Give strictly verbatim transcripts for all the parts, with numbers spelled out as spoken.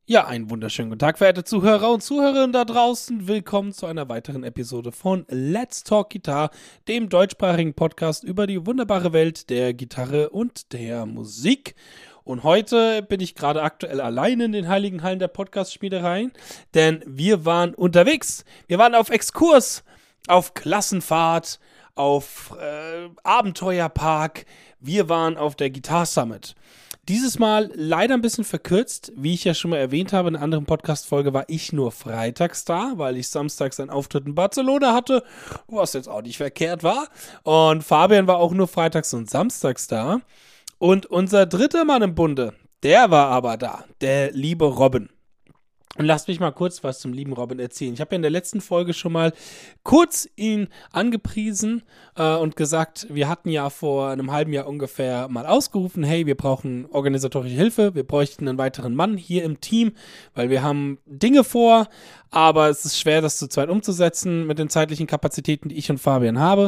Ja, einen wunderschönen guten Tag, verehrte Zuhörer und Zuhörerinnen da draußen. Willkommen zu einer weiteren Episode von Let's Talk Guitar, dem deutschsprachigen Podcast über die wunderbare Welt der Gitarre und der Musik. Und heute bin ich gerade aktuell allein in den heiligen Hallen der Podcast-Schmiedereien, denn wir waren unterwegs. Wir waren auf Exkurs, auf Klassenfahrt, auf äh, Abenteuerpark. Wir waren auf der Guitar Summit. Dieses Mal leider ein bisschen verkürzt. Wie ich ja schon mal erwähnt habe, in einer anderen Podcast-Folge war ich nur freitags da, weil ich samstags einen Auftritt in Barcelona hatte, was jetzt auch nicht verkehrt war. Und Fabian war auch nur freitags und samstags da. Und unser dritter Mann im Bunde, der war aber da, der liebe Robin. Und lasst mich mal kurz was zum lieben Robin erzählen. Ich habe ja in der letzten Folge schon mal kurz ihn angepriesen äh, und gesagt, wir hatten ja vor einem halben Jahr ungefähr mal ausgerufen, hey, wir brauchen organisatorische Hilfe, wir bräuchten einen weiteren Mann hier im Team, weil wir haben Dinge vor, aber es ist schwer, das zu zweit umzusetzen mit den zeitlichen Kapazitäten, die ich und Fabian habe.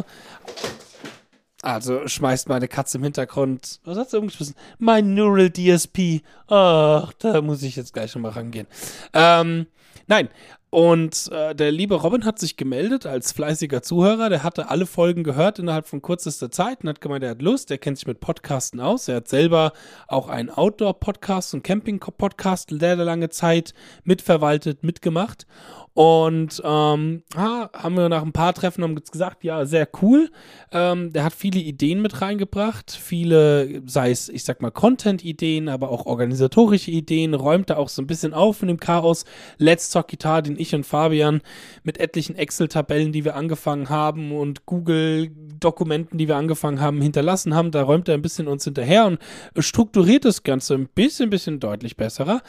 Also schmeißt meine Katze im Hintergrund. Was hat sie umgeschmissen? Mein Neural D S P. Ach, da muss ich jetzt gleich schon mal rangehen. Ähm, nein. Und äh, der liebe Robin hat sich gemeldet als fleißiger Zuhörer. Der hatte alle Folgen gehört innerhalb von kürzester Zeit und hat gemeint, er hat Lust, er kennt sich mit Podcasten aus. Er hat selber auch einen Outdoor-Podcast und Camping-Podcast der lange Zeit mitverwaltet, mitgemacht. Und ähm, ha, haben wir nach ein paar Treffen haben gesagt, ja, sehr cool. Ähm, der hat viele Ideen mit reingebracht, viele, sei es, ich sag mal, Content-Ideen, aber auch organisatorische Ideen, räumt da auch so ein bisschen auf in dem Chaos Let's Talk Guitar, den ich und Fabian mit etlichen Excel-Tabellen, die wir angefangen haben und Google-Dokumenten, die wir angefangen haben, hinterlassen haben. Da räumt er ein bisschen uns hinterher und strukturiert das Ganze ein bisschen, bisschen deutlich besserer.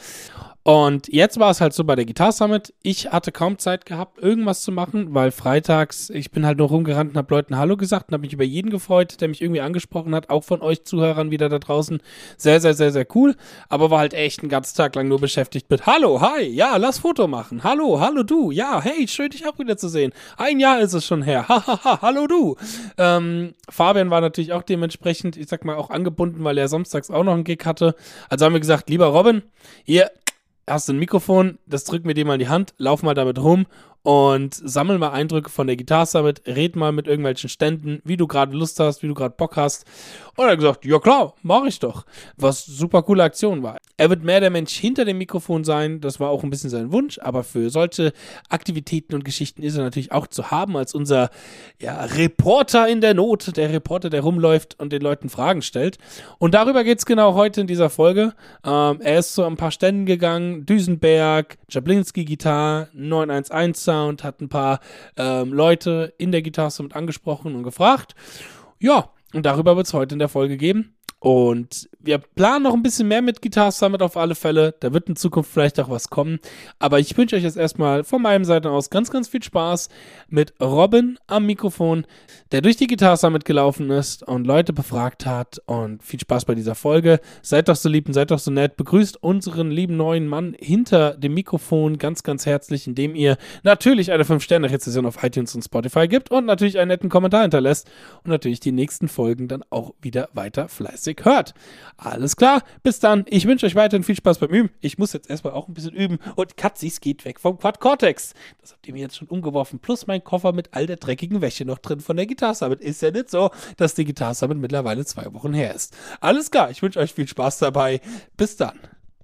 Und jetzt war es halt so bei der Guitar Summit, ich hatte kaum Zeit gehabt, irgendwas zu machen, weil freitags, ich bin halt nur rumgerannt und habe Leuten Hallo gesagt und habe mich über jeden gefreut, der mich irgendwie angesprochen hat, auch von euch Zuhörern wieder da draußen. Sehr, sehr, sehr, sehr cool, aber war halt echt einen ganzen Tag lang nur beschäftigt mit Hallo, hi, ja, lass Foto machen, hallo, hallo du, ja, hey, schön dich auch wieder zu sehen. Ein Jahr ist es schon her, hahaha, hallo du. Ähm, Fabian war natürlich auch dementsprechend, ich sag mal, auch angebunden, weil er samstags auch noch einen Gig hatte. Also haben wir gesagt, lieber Robin, hier, hast du ein Mikrofon, das drücken wir dir mal in die Hand, lauf mal damit rum und sammel mal Eindrücke von der Guitar Summit, red mal mit irgendwelchen Ständen, wie du gerade Lust hast, wie du gerade Bock hast. Und er hat gesagt, ja klar, mach ich doch. Was super coole Aktion war. Er wird mehr der Mensch hinter dem Mikrofon sein, das war auch ein bisschen sein Wunsch, aber für solche Aktivitäten und Geschichten ist er natürlich auch zu haben als unser ja, Reporter in der Not, der Reporter, der rumläuft und den Leuten Fragen stellt. Und darüber geht's genau heute in dieser Folge. Ähm, er ist zu ein paar Ständen gegangen, Düsenberg, Jablinski Gitarre, neun eins eins Sound, hat ein paar ähm, Leute in der Guitar Summit angesprochen und gefragt. Ja, und darüber wird es heute in der Folge geben. Und wir planen noch ein bisschen mehr mit Guitar Summit auf alle Fälle. Da wird in Zukunft vielleicht auch was kommen. Aber ich wünsche euch jetzt erstmal von meiner Seite aus ganz, ganz viel Spaß mit Robin am Mikrofon, der durch die Guitar Summit gelaufen ist und Leute befragt hat. Und viel Spaß bei dieser Folge. Seid doch so lieb und seid doch so nett. Begrüßt unseren lieben neuen Mann hinter dem Mikrofon ganz, ganz herzlich, indem ihr natürlich eine fünf Sterne Rezension auf iTunes und Spotify gibt und natürlich einen netten Kommentar hinterlässt und natürlich die nächsten Folgen dann auch wieder weiter fleißig hört. Alles klar, bis dann. Ich wünsche euch weiterhin viel Spaß beim Üben. Ich muss jetzt erstmal auch ein bisschen üben. Und Katzis geht weg vom Quad Cortex. Das habt ihr mir jetzt schon umgeworfen. Plus mein Koffer mit all der dreckigen Wäsche noch drin von der Guitar Summit. Ist ja nicht so, dass die Guitar Summit mittlerweile zwei Wochen her ist. Alles klar, ich wünsche euch viel Spaß dabei. Bis dann.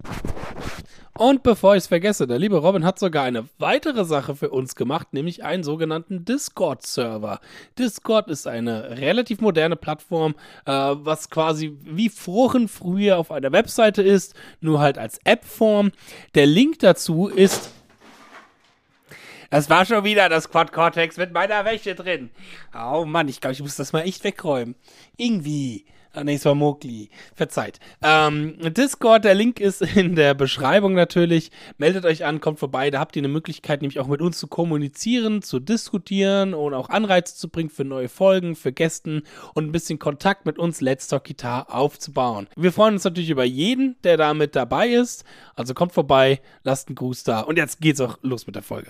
Und bevor ich es vergesse, der liebe Robin hat sogar eine weitere Sache für uns gemacht, nämlich einen sogenannten Discord-Server. Discord ist eine relativ moderne Plattform, äh, was quasi wie Foren früher auf einer Webseite ist, nur halt als App-Form. Der Link dazu ist... Das war schon wieder das Quad Cortex mit meiner Wäsche drin. Oh Mann, ich glaube, ich muss das mal echt wegräumen. Irgendwie... Ah, nee, es war Mowgli. Verzeiht. Ähm, Discord, der Link ist in der Beschreibung natürlich. Meldet euch an, kommt vorbei. Da habt ihr eine Möglichkeit, nämlich auch mit uns zu kommunizieren, zu diskutieren und auch Anreize zu bringen für neue Folgen, für Gästen und ein bisschen Kontakt mit uns Let's Talk Guitar aufzubauen. Wir freuen uns natürlich über jeden, der da mit dabei ist. Also kommt vorbei, lasst einen Gruß da. Und jetzt geht's auch los mit der Folge.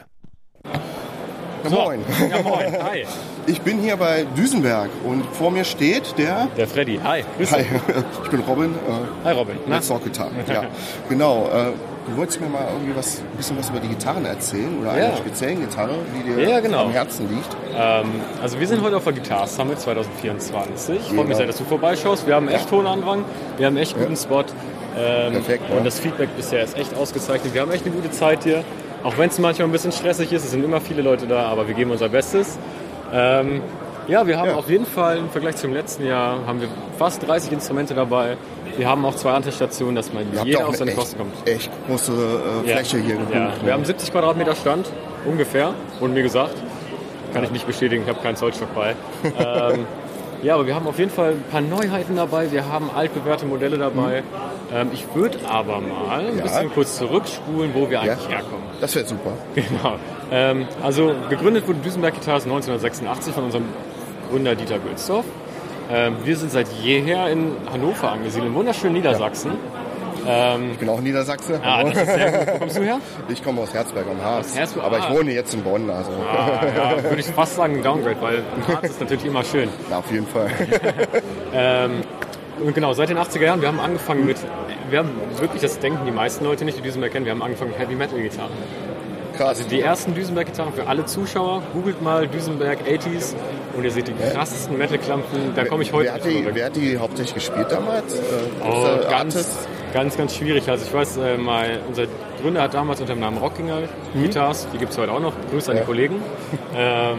Ja, moin. Ja, moin. Hi. Ich bin hier bei Düsenberg und vor mir steht der... Der Freddy. Hi. Hi, ich bin Robin. Äh, Hi Robin. Let's Talk Guitar. Ja, genau. Äh, du wolltest mir mal irgendwie was, ein bisschen was über die Gitarren erzählen oder Ja. einer speziellen Gitarre, die dir Ja, genau. am Herzen liegt. Ähm, also wir sind heute auf der Guitar Summit zwanzig vierundzwanzig. Ich freue mich Ja. sehr, dass du vorbeischaust. Wir haben echt hohen Andrang, wir haben echt Ja. guten Spot. Ähm, Perfekt, und ja. das Feedback bisher ist echt ausgezeichnet. Wir haben echt eine gute Zeit hier. Auch wenn es manchmal ein bisschen stressig ist, es sind immer viele Leute da, aber wir geben unser Bestes. Ähm, ja, wir haben Ja. auf jeden Fall im Vergleich zum letzten Jahr haben wir fast dreißig Instrumente dabei. Wir haben auch zwei Antistationen, dass man Ihr habt jeder auch auf eine seine echt, Kosten kommt. echt große äh, Fläche hier gebucht. Ja. Wir haben siebzig Quadratmeter Stand, ungefähr, wurde mir gesagt. Kann ich nicht bestätigen, ich habe keinen Zollstock bei. ähm, ja, aber wir haben auf jeden Fall ein paar Neuheiten dabei. Wir haben altbewährte Modelle dabei. Ähm, ich würde aber mal ein Ja. bisschen kurz zurückspulen, wo wir eigentlich Ja. herkommen. Das wäre super. Genau. Ähm, also gegründet wurde Duesenberg Guitars neunzehnhundertsechsundachtzig von unserem Gründer Dieter Gülsdorf. Ähm, wir sind seit jeher in Hannover angesiedelt, im wunderschönen Niedersachsen. Ähm, Ich bin auch Niedersachse. ah, das ist sehr gut. Wo kommst du her? Ich komme aus Herzberg am Harz. Aus Herzberg, aber ah. ich wohne jetzt in Bonn. Also. Ah, ja, würde ich fast sagen, ein Downgrade, weil im Harz ist natürlich immer schön. Ja, auf jeden Fall. Ähm, und genau, seit den achtziger Jahren, wir haben angefangen mit, wir haben wirklich, das denken die meisten Leute nicht, die Duesenberg kennen, wir haben angefangen mit Heavy Metal Gitarren. Krass. Die ersten Duesenberg-Gitarren für alle Zuschauer, googelt mal Duesenberg achtziger und ihr seht die krassesten Metal-Klampen, da komme ich heute wer, hat nicht die, drüber weg. wer hat die hauptsächlich gespielt damals? Äh, Oh, große ganz, Artists? ganz, ganz schwierig. Also ich weiß, äh, mal, unser Gründer hat damals unter dem Namen Rockinger Guitars, die gibt es heute auch noch, Grüße an Ja. die Kollegen. Ähm,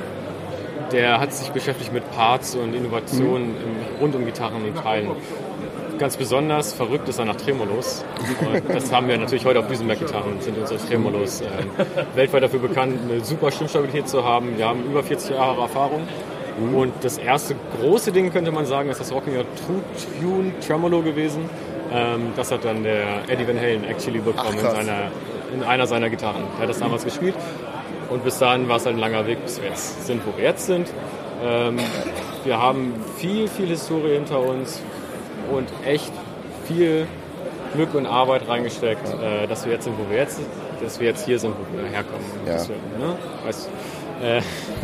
der hat sich beschäftigt mit Parts und Innovationen im, rund um Gitarren und Teilen. Ganz besonders verrückt ist er nach Tremolos. Und das haben wir natürlich heute auf Duesenberg-Gitarren, sind unsere Tremolos ähm, weltweit dafür bekannt, eine super Stimmstabilität zu haben. Wir haben über vierzig Jahre Erfahrung. Und das erste große Ding, könnte man sagen, ist das Rockinger True Tune Tremolo gewesen. Ähm, das hat dann der Eddie Van Halen actually bekommen Ach, in, krass. seiner, in einer seiner Gitarren. Er hat das damals gespielt. Und bis dahin war es halt ein langer Weg, bis wir jetzt sind, wo wir jetzt sind. Ähm, wir haben viel, viel Historie hinter uns und echt viel Glück und Arbeit reingesteckt, äh, dass wir jetzt sind, wo wir jetzt sind, dass wir jetzt hier sind, wo wir herkommen. Ja. Dass wir, ne? weißt, äh,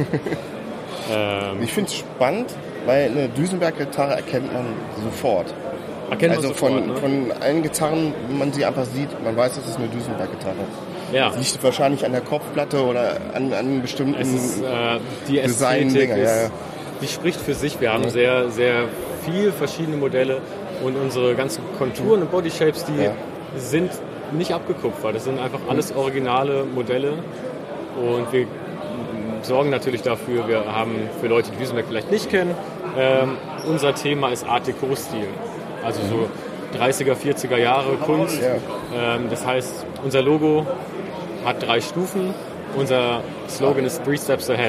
ähm, Ich finde es spannend, weil eine Duesenberg-Gitarre erkennt man sofort. erkennt man Also sofort, von, ne? von allen Gitarren, wenn man sie einfach sieht, man weiß, das ist eine Duesenberg-Gitarre. Ja. Das liegt wahrscheinlich an der Kopfplatte oder an, an bestimmten... Es ist, äh, die Ästhetik Design-Dinger, ist, ja, ja. die spricht für sich. Wir haben sehr, sehr viel verschiedene Modelle und unsere ganzen Konturen und Bodyshapes, die Ja. sind nicht abgekupfert. Das sind einfach alles originale Modelle und wir sorgen natürlich dafür, wir haben für Leute, die Duesenberg vielleicht nicht kennen, ähm, unser Thema ist Art Deco-Stil. Also so dreißiger, vierziger Jahre Kunst. Ja. Ähm, das heißt, unser Logo hat drei Stufen. Unser Slogan ist Three Steps Ahead.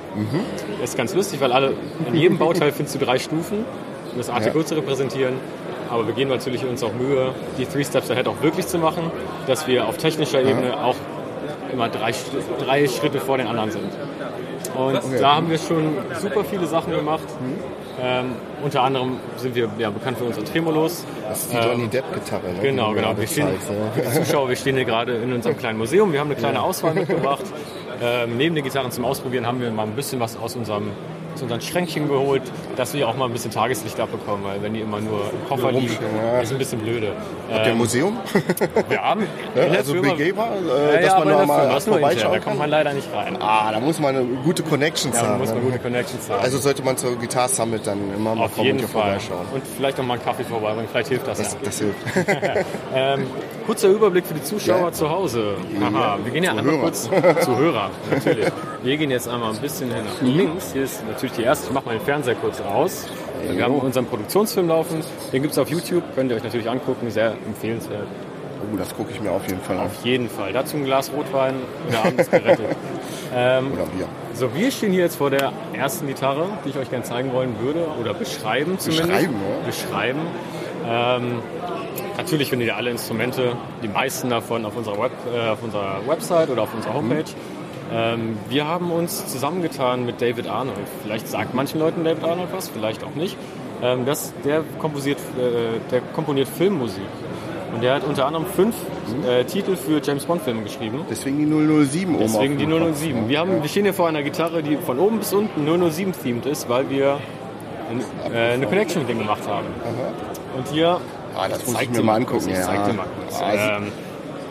Das ist ganz lustig, weil alle, in jedem Bauteil findest du drei Stufen, um das Art Deco zu repräsentieren. Aber wir geben natürlich uns auch Mühe, die Three Steps Ahead auch wirklich zu machen, dass wir auf technischer Ebene auch immer drei, drei Schritte vor den anderen sind. Und da haben wir schon super viele Sachen gemacht. Ähm, unter anderem sind wir ja, bekannt für unsere Tremolos. Das ist die Johnny Depp-Gitarre. Ne? Genau, Die du genau. mir Wir stehen, gezeigt, ne? für die Zuschauer, wir stehen hier gerade in unserem kleinen Museum. Wir haben eine kleine Auswahl mitgebracht. Ähm, neben den Gitarren zum Ausprobieren haben wir mal ein bisschen was aus unserem aus unseren Schränkchen geholt, dass wir auch mal ein bisschen Tageslicht abbekommen, weil wenn die immer nur im Koffer liegen, ja. ist ein bisschen blöde. Habt ihr ein Ähm, Museum? wir haben Ja, in der also Firma- begehbar, Ja, äh, dass ja, man aber in noch der mal Firma, das ist nur intern, da vorbeischauen kommt kann? man leider nicht rein. Ah, da muss man eine gute Connections Ja, man haben. muss ne? man gute Connections haben. Also sollte man zur Guitar Summit dann immer mal Auf kommen jeden und hier Fall. vorbeischauen. Und vielleicht noch mal einen Kaffee vorbeibringen, vielleicht hilft das, Das, ja. das hilft. Ähm, kurzer Überblick für die Zuschauer Ja. zu Hause. Haha, wir gehen ja Zu einmal Hörer. kurz zu Hörer, natürlich. Wir gehen jetzt einmal ein bisschen hier nach links. Hier ist natürlich die erste, ich mache mal den Fernseher kurz raus. Wir haben unseren Produktionsfilm laufen, den gibt es auf YouTube, könnt ihr euch natürlich angucken, sehr empfehlenswert. Oh, das gucke ich mir auf jeden Fall an. Auf jeden Fall. Dazu ein Glas Rotwein und der Abend ist gerettet. ähm, Oder Bier. so, wir stehen hier jetzt vor der ersten Gitarre, die ich euch gerne zeigen wollen würde, oder beschreiben zumindest. Beschreiben, ja. Beschreiben. Ähm, natürlich findet ihr alle Instrumente, die meisten davon auf unserer, Web, äh, auf unserer Website oder auf unserer Homepage. Ähm, wir haben uns zusammengetan mit David Arnold. Vielleicht sagt manchen Leuten David Arnold was, vielleicht auch nicht. Ähm, das, der, komposiert, äh, der komponiert Filmmusik. Und der hat unter anderem fünf äh, Titel für James-Bond-Filme geschrieben. Deswegen die null null sieben oben Deswegen auf die dem null null Kopf, sieben. ne? Wir, haben, wir stehen hier vor einer Gitarre, die von oben bis unten null null sieben-themed ist, weil wir ein, äh, eine Connection mit dem gemacht haben. Und hier, Ah, das muss ich zeig mir dir mal angucken. Ich Ja. zeig dir mal kurz. Ah, Ähm,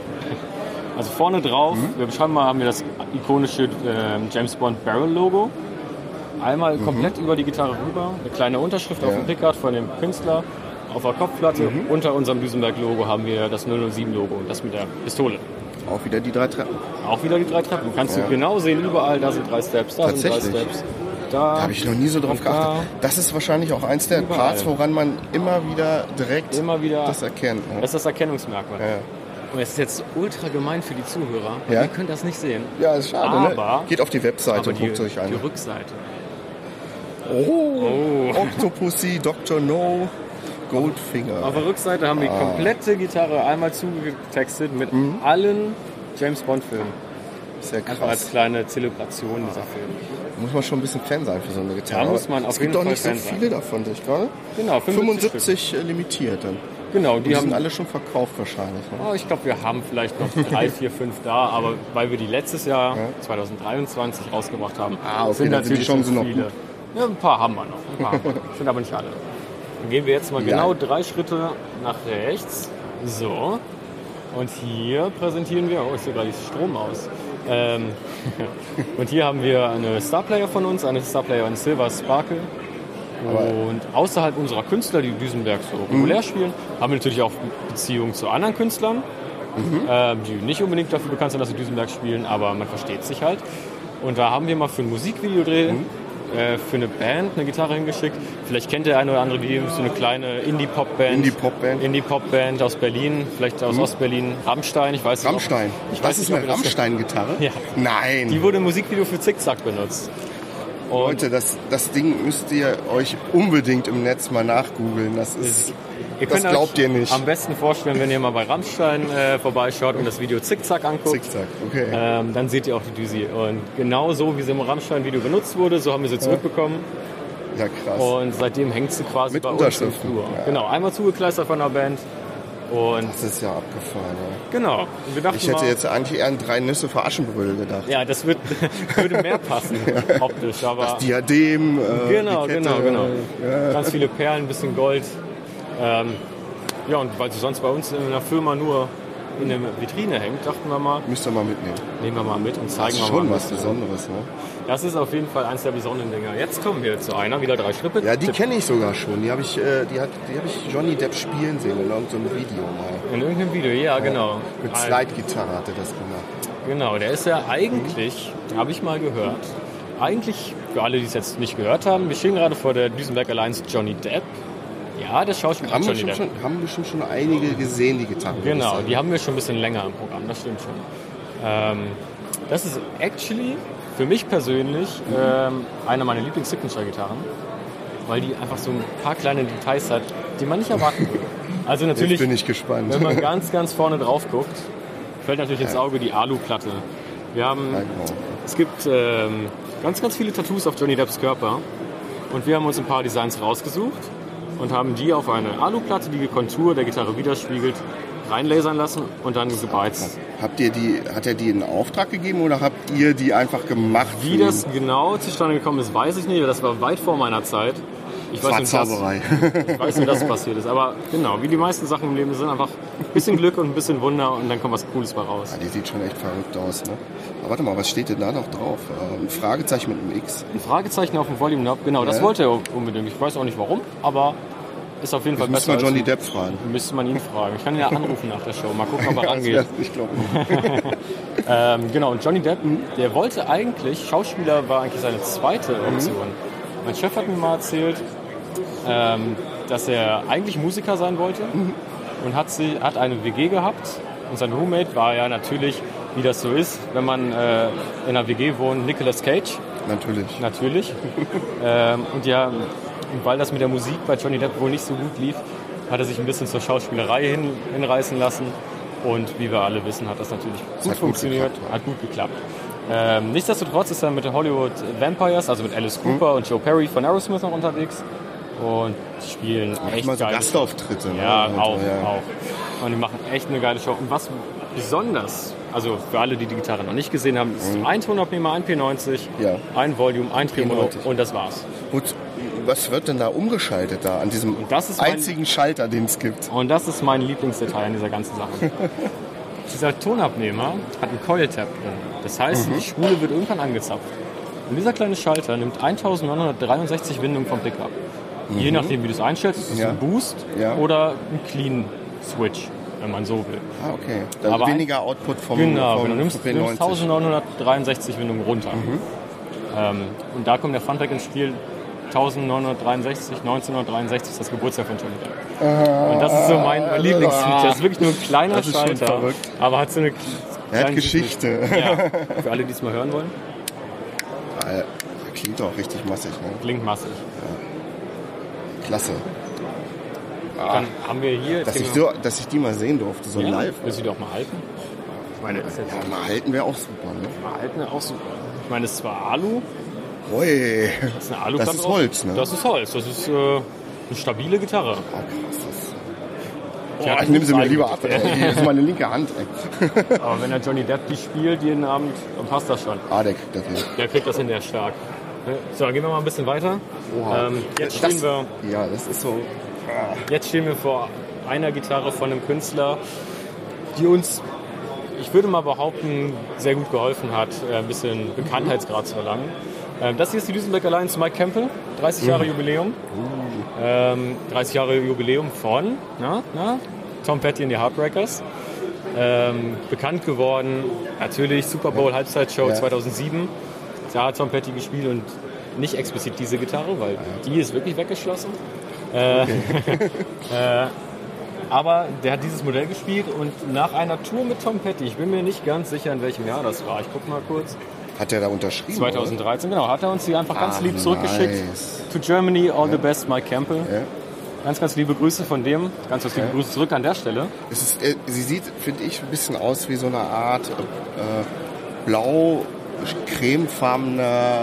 Also vorne drauf, mhm. wir beschreiben mal, haben wir das ikonische äh, James Bond Barrel Logo. Einmal mhm. komplett über die Gitarre rüber, eine kleine Unterschrift ja. auf dem Pickguard von dem Künstler. Auf der Kopfplatte, mhm. unter unserem Duesenberg-Logo haben wir das null null sieben-Logo, das mit der Pistole. Auch wieder die drei Treppen. Auch wieder die drei Treppen. Kannst ja. du genau sehen, überall, da sind drei Steps, da sind drei Steps. Da, da habe ich noch nie so drauf geachtet. Das ist wahrscheinlich auch eins der überall. Parts, woran man immer wieder direkt immer wieder das erkennt. Ne? Das ist das Erkennungsmerkmal. Ja. Und es ist jetzt ultra gemein für die Zuhörer, weil ja? ihr könnt das nicht sehen. Ja, ist schade, aber, ne? Geht auf die Webseite und guckt euch an. Die Rückseite. Oh, oh. Octopussy, Doktor No, Goldfinger. Auf der Rückseite haben wir ah. die komplette Gitarre einmal zugetextet mit mhm. allen James Bond-Filmen. Sehr krass. Einfach als kleine Zelebration dieser Filme. Da muss man schon ein bisschen Fan sein für so eine Gitarre. Da muss man auf es jeden gibt Fall auch nicht Fan so viele sein. davon, sehe ich gerade. Genau, fünfundsiebzig, fünfundsiebzig limitiert dann. Genau, die, die haben, sind alle schon verkauft wahrscheinlich. Ne? Oh, ich glaube, wir haben vielleicht noch drei, vier, fünf da, aber weil wir die letztes Jahr, ja. zwanzig dreiundzwanzig, rausgebracht haben, ah, okay, sind natürlich sind die schon viele. Ja, ein paar haben wir noch. Ein paar haben wir noch. Sind aber nicht alle. Dann gehen wir jetzt mal ja. genau drei Schritte nach rechts. So. Und hier präsentieren wir, oh, ich sehe gerade die Strom aus. Ähm, und hier haben wir eine Starplayer von uns, eine Starplayer in Silver Sparkle. Und außerhalb unserer Künstler, die Duesenberg so regulär mhm. spielen, haben wir natürlich auch Beziehungen zu anderen Künstlern, mhm. äh, die nicht unbedingt dafür bekannt sind, dass sie Duesenberg spielen, aber man versteht sich halt. Und da haben wir mal für ein Musikvideodreh mhm. äh, für eine Band eine Gitarre hingeschickt. Vielleicht kennt der eine oder andere die, so eine kleine Indie-Pop-Band. Indie-Pop-Band. Indie-Pop-Band aus Berlin, vielleicht aus mhm. Ostberlin. Rammstein, ich weiß nicht. Rammstein. Ich das weiß ist nicht, eine Rammstein-Gitarre? Ja. Nein. Die wurde im Musikvideo für Zickzack benutzt. Und Leute, das, das Ding müsst ihr euch unbedingt im Netz mal nachgoogeln. Das ist, ihr das glaubt ihr nicht. Am besten vorstellen, wenn ihr mal bei Rammstein äh, vorbeischaut und das Video Zickzack anguckt. Zickzack, okay. Ähm, dann seht ihr auch die Düsi. Und genau so, wie sie im Rammstein-Video benutzt wurde, so haben wir sie zurückbekommen. Ja, krass. Und seitdem hängt sie quasi mit bei uns im Flur. Ja. Genau, einmal zugekleistert von der Band. Und das ist ja abgefahren, ja. Genau. Und wir dachten ich hätte mal, jetzt eigentlich eher an drei Nüsse für Aschenbrödel gedacht. Ja, das wird, würde mehr passen, ja. optisch. Aber das Diadem, äh, genau, die Kette, genau, genau. Ja. Ganz viele Perlen, ein bisschen Gold. Ähm, ja, und weil sie sonst bei uns in der Firma nur in der Vitrine hängt, dachten wir mal... Müsst ihr mal mitnehmen. Nehmen wir mal mit und zeigen wir mal. Das ist schon was Besonderes, ne? Das ist auf jeden Fall eins der besonderen Dinger. Jetzt kommen wir zu einer, wieder drei Schritte. Ja, die kenne ich sogar schon. Die habe ich, äh, die hat, die hab ich Johnny Depp spielen sehen in irgendeinem Video mal. In irgendeinem Video, ja, ja genau. Mit Slide-Gitarre hat er das gemacht. Genau, der ist ja eigentlich, mhm. habe ich mal gehört, eigentlich, für alle, die es jetzt nicht gehört haben, wir stehen gerade vor der Duesenberg Alliance Johnny Depp. Ja, das Schauspieler haben Johnny wir Depp. Schon, haben bestimmt schon einige gesehen, die Gitarre. Genau, die haben wir schon ein bisschen länger im Programm, das stimmt schon. Ähm, das ist actually für mich persönlich mhm. ähm, eine meiner Lieblings-Signature-Gitarren, weil die einfach so ein paar kleine Details hat, die man nicht erwarten würde. Also natürlich, jetzt bin ich gespannt. Wenn man ganz, ganz vorne drauf guckt, fällt natürlich ins Auge die Aluplatte. Wir haben, ja, genau. Es gibt ähm, ganz, ganz viele Tattoos auf Johnny Depps Körper und wir haben uns ein paar Designs rausgesucht und haben die auf eine Aluplatte, die die Kontur der Gitarre widerspiegelt, reinlasern lassen und dann gebeizt. Habt ihr die, hat er die in Auftrag gegeben oder habt ihr die einfach gemacht? Wie das genau zustande gekommen ist, weiß ich nicht. Das war weit vor meiner Zeit. Ich weiß, nicht, dass, ich weiß nicht, dass das passiert ist. Aber genau, wie die meisten Sachen im Leben sind, einfach ein bisschen Glück und ein bisschen Wunder und dann kommt was Cooles bei raus. Ja, die sieht schon echt verrückt aus. Ne? Aber warte mal, was steht denn da noch drauf? Ein Fragezeichen mit einem X. Ein Fragezeichen auf dem Volume Knob, genau. Ja. Das wollte er unbedingt. Ich weiß auch nicht warum, aber ist auf jeden Fall besser. Müsste man Johnny Depp fragen. Müsste man ihn fragen. Ich kann ihn ja anrufen nach der Show. Mal gucken, ob er rangeht. Ich glaube nicht. ähm, genau, und Johnny Depp, der wollte eigentlich, Schauspieler war eigentlich seine zweite Option. Mhm. Mein Chef hat mir mal erzählt, ähm, dass er eigentlich Musiker sein wollte mhm. und hat, sie, hat eine W G gehabt. Und sein Roommate war ja natürlich, wie das so ist, wenn man äh, in einer W G wohnt, Nicolas Cage. Natürlich. Natürlich. ähm, und ja, und weil das mit der Musik bei Johnny Depp wohl nicht so gut lief, hat er sich ein bisschen zur Schauspielerei hin, hinreißen lassen. Und wie wir alle wissen, hat das natürlich gut hat funktioniert, gut hat gut geklappt. Ähm, nichtsdestotrotz ist er mit den Hollywood Vampires, also mit Alice Cooper mhm. und Joe Perry von Aerosmith noch unterwegs. Und die spielen Ach, echt mal so geile Gastauftritte. Ne? Ja, und, auch, ja. auch. Und die machen echt eine geile Show. Und was besonders, also für alle, die die Gitarre noch nicht gesehen haben, ist mhm. ein Tonabnehmer, ein P neunzig, ja. ein Volume, ein Tremolo und das war's. Gut, was wird denn da umgeschaltet da an diesem einzigen mein, Schalter, den es gibt? Und das ist mein Lieblingsdetail an dieser ganzen Sache. Dieser Tonabnehmer hat einen Coil-Tab drin. Das heißt, Mhm. die Spule wird irgendwann angezapft. Und dieser kleine Schalter nimmt neunzehnhundertdreiundsechzig Windungen vom Pickup. Je nachdem, wie du es einstellst, ist es Ja. ein Boost Ja. oder ein Clean-Switch, wenn man so will. Ah, okay. Dann Aber weniger Output vom, Genau, vom genau. Du nimmst, P du nimmst neunzig. neunzehnhundertdreiundsechzig Windungen runter. Ähm, und da kommt der Funfact ins Spiel. neunzehnhundertdreiundsechzig, neunzehnhundertdreiundsechzig ist das Geburtstag von Johnny Depp. Und das ist so mein, mein Lieblingsfeature. Das ist wirklich nur ein kleiner Das ist schon Schalter, verrückt. aber hat so eine Er hat kleine Geschichte. Ja, für alle, die es mal hören wollen, Äh, Klingt auch richtig massig, ne? klingt massig. Klasse. Dann haben wir hier... jetzt Dass ich, gehen wir- so, dass ich die mal sehen durfte, so ja, live. willst du die auch mal halten? Ich meine, das ist jetzt Ja, mal halten wäre auch super, ne? mal halten auch super. Ich meine, es ist zwar Alu, Ui. das ist eine Alu. Das ist Holz, ne? Das ist Holz, das ist äh, eine stabile Gitarre. Ah, krass. Die Oh, hat ich nehme sie mir gutes lieber ab. Eigengewicht. Ey. Das ist meine linke Hand. Ey. Aber wenn der Johnny Depp die spielt jeden Abend, dann passt das schon. Ah, der kriegt das hin. Der kriegt das hin, der ist stark. So, dann gehen wir mal ein bisschen weiter. Oha. Ähm, jetzt, Das- stehen wir, Ja, das ist so. jetzt stehen wir vor einer Gitarre von einem Künstler, die uns, ich würde mal behaupten, sehr gut geholfen hat, äh, ein bisschen Bekanntheitsgrad zu erlangen. Ähm, das hier ist die Duesenberg Alliance Mike Campbell, dreißig Jahre Jubiläum. Ähm, dreißig Jahre Jubiläum von na, na, Tom Petty und die Heartbreakers. Ähm, bekannt geworden, natürlich Super Bowl Halbzeitshow Ja. zweitausendsieben. Da hat Tom Petty gespielt und nicht explizit diese Gitarre, weil die ist wirklich weggeschlossen. Äh, äh, aber der hat dieses Modell gespielt und nach einer Tour mit Tom Petty, ich bin mir nicht ganz sicher, in welchem Jahr das war, ich guck mal kurz, Hat der da unterschrieben? zweitausenddreizehn, genau, hat er uns die einfach ganz Ach, lieb zurückgeschickt. nice. To Germany, all the best, Mike Campbell. Oder? Ja. Ganz, ganz liebe Grüße von dem, ganz, ganz liebe Grüße zurück an der Stelle. Es ist, äh, sie sieht, finde ich, ein bisschen aus wie so eine Art äh, blau cremefarbener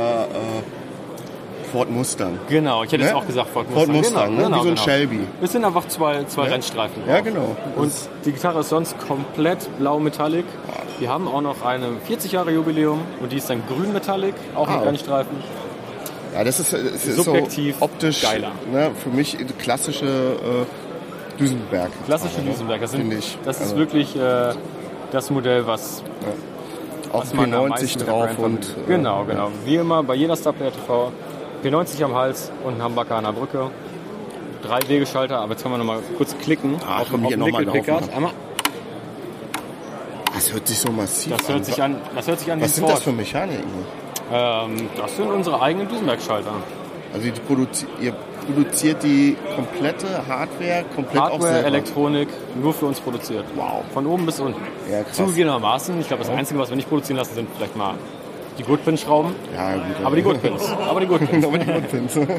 äh, Ford Mustang. Genau, ich hätte jetzt Ne? auch gesagt Ford Ford Mustang. Mustang, genau, ne? genau, Wie so ein genau. Shelby. Es sind einfach zwei, zwei Rennstreifen. Ja, drauf. genau. Und die Gitarre ist sonst komplett blau Metallic. Wir haben auch noch eine vierzig Jahre Jubiläum und die ist dann grün Metallic, auch mit Ah. Rennstreifen. Ja, das ist, das ist Subjektiv so optisch geiler. Ne, für mich eine klassische äh, Düsenberg. Klassische ne? Duesenberg. Das, sind, Finde ich. das ist Also, wirklich äh, das Modell, was, auch was P man am neunzig meisten mit der drauf Brand und verbindet. äh, Genau, genau. Wie immer bei jeder Starplayer T V. P neunzig am Hals und ein Hambacker an der Brücke. Drei Wegeschalter, aber jetzt können wir noch mal kurz klicken Ah, auf, komm, auf hier den noch mal Nickel Pickard. drauf. Einmal. Das hört sich so massiv Das hört sich an, das hört sich an wie Was ein sind das Ford. für Mechaniken? Ähm, das sind unsere eigenen Duesenberg-Schalter. Also die produzi ihr produziert die komplette Hardware komplett auch Hardware, selber. Elektronik, nur für uns produziert. Wow. Von oben bis unten. Ja, krass. Zugegebenermaßen, ich glaube, das Einzige, was wir nicht produzieren lassen, sind vielleicht mal die Goodpin-Schrauben. Ja, gut, Aber die Goodpins. Aber die Goodpins. Aber die Goodpins. So,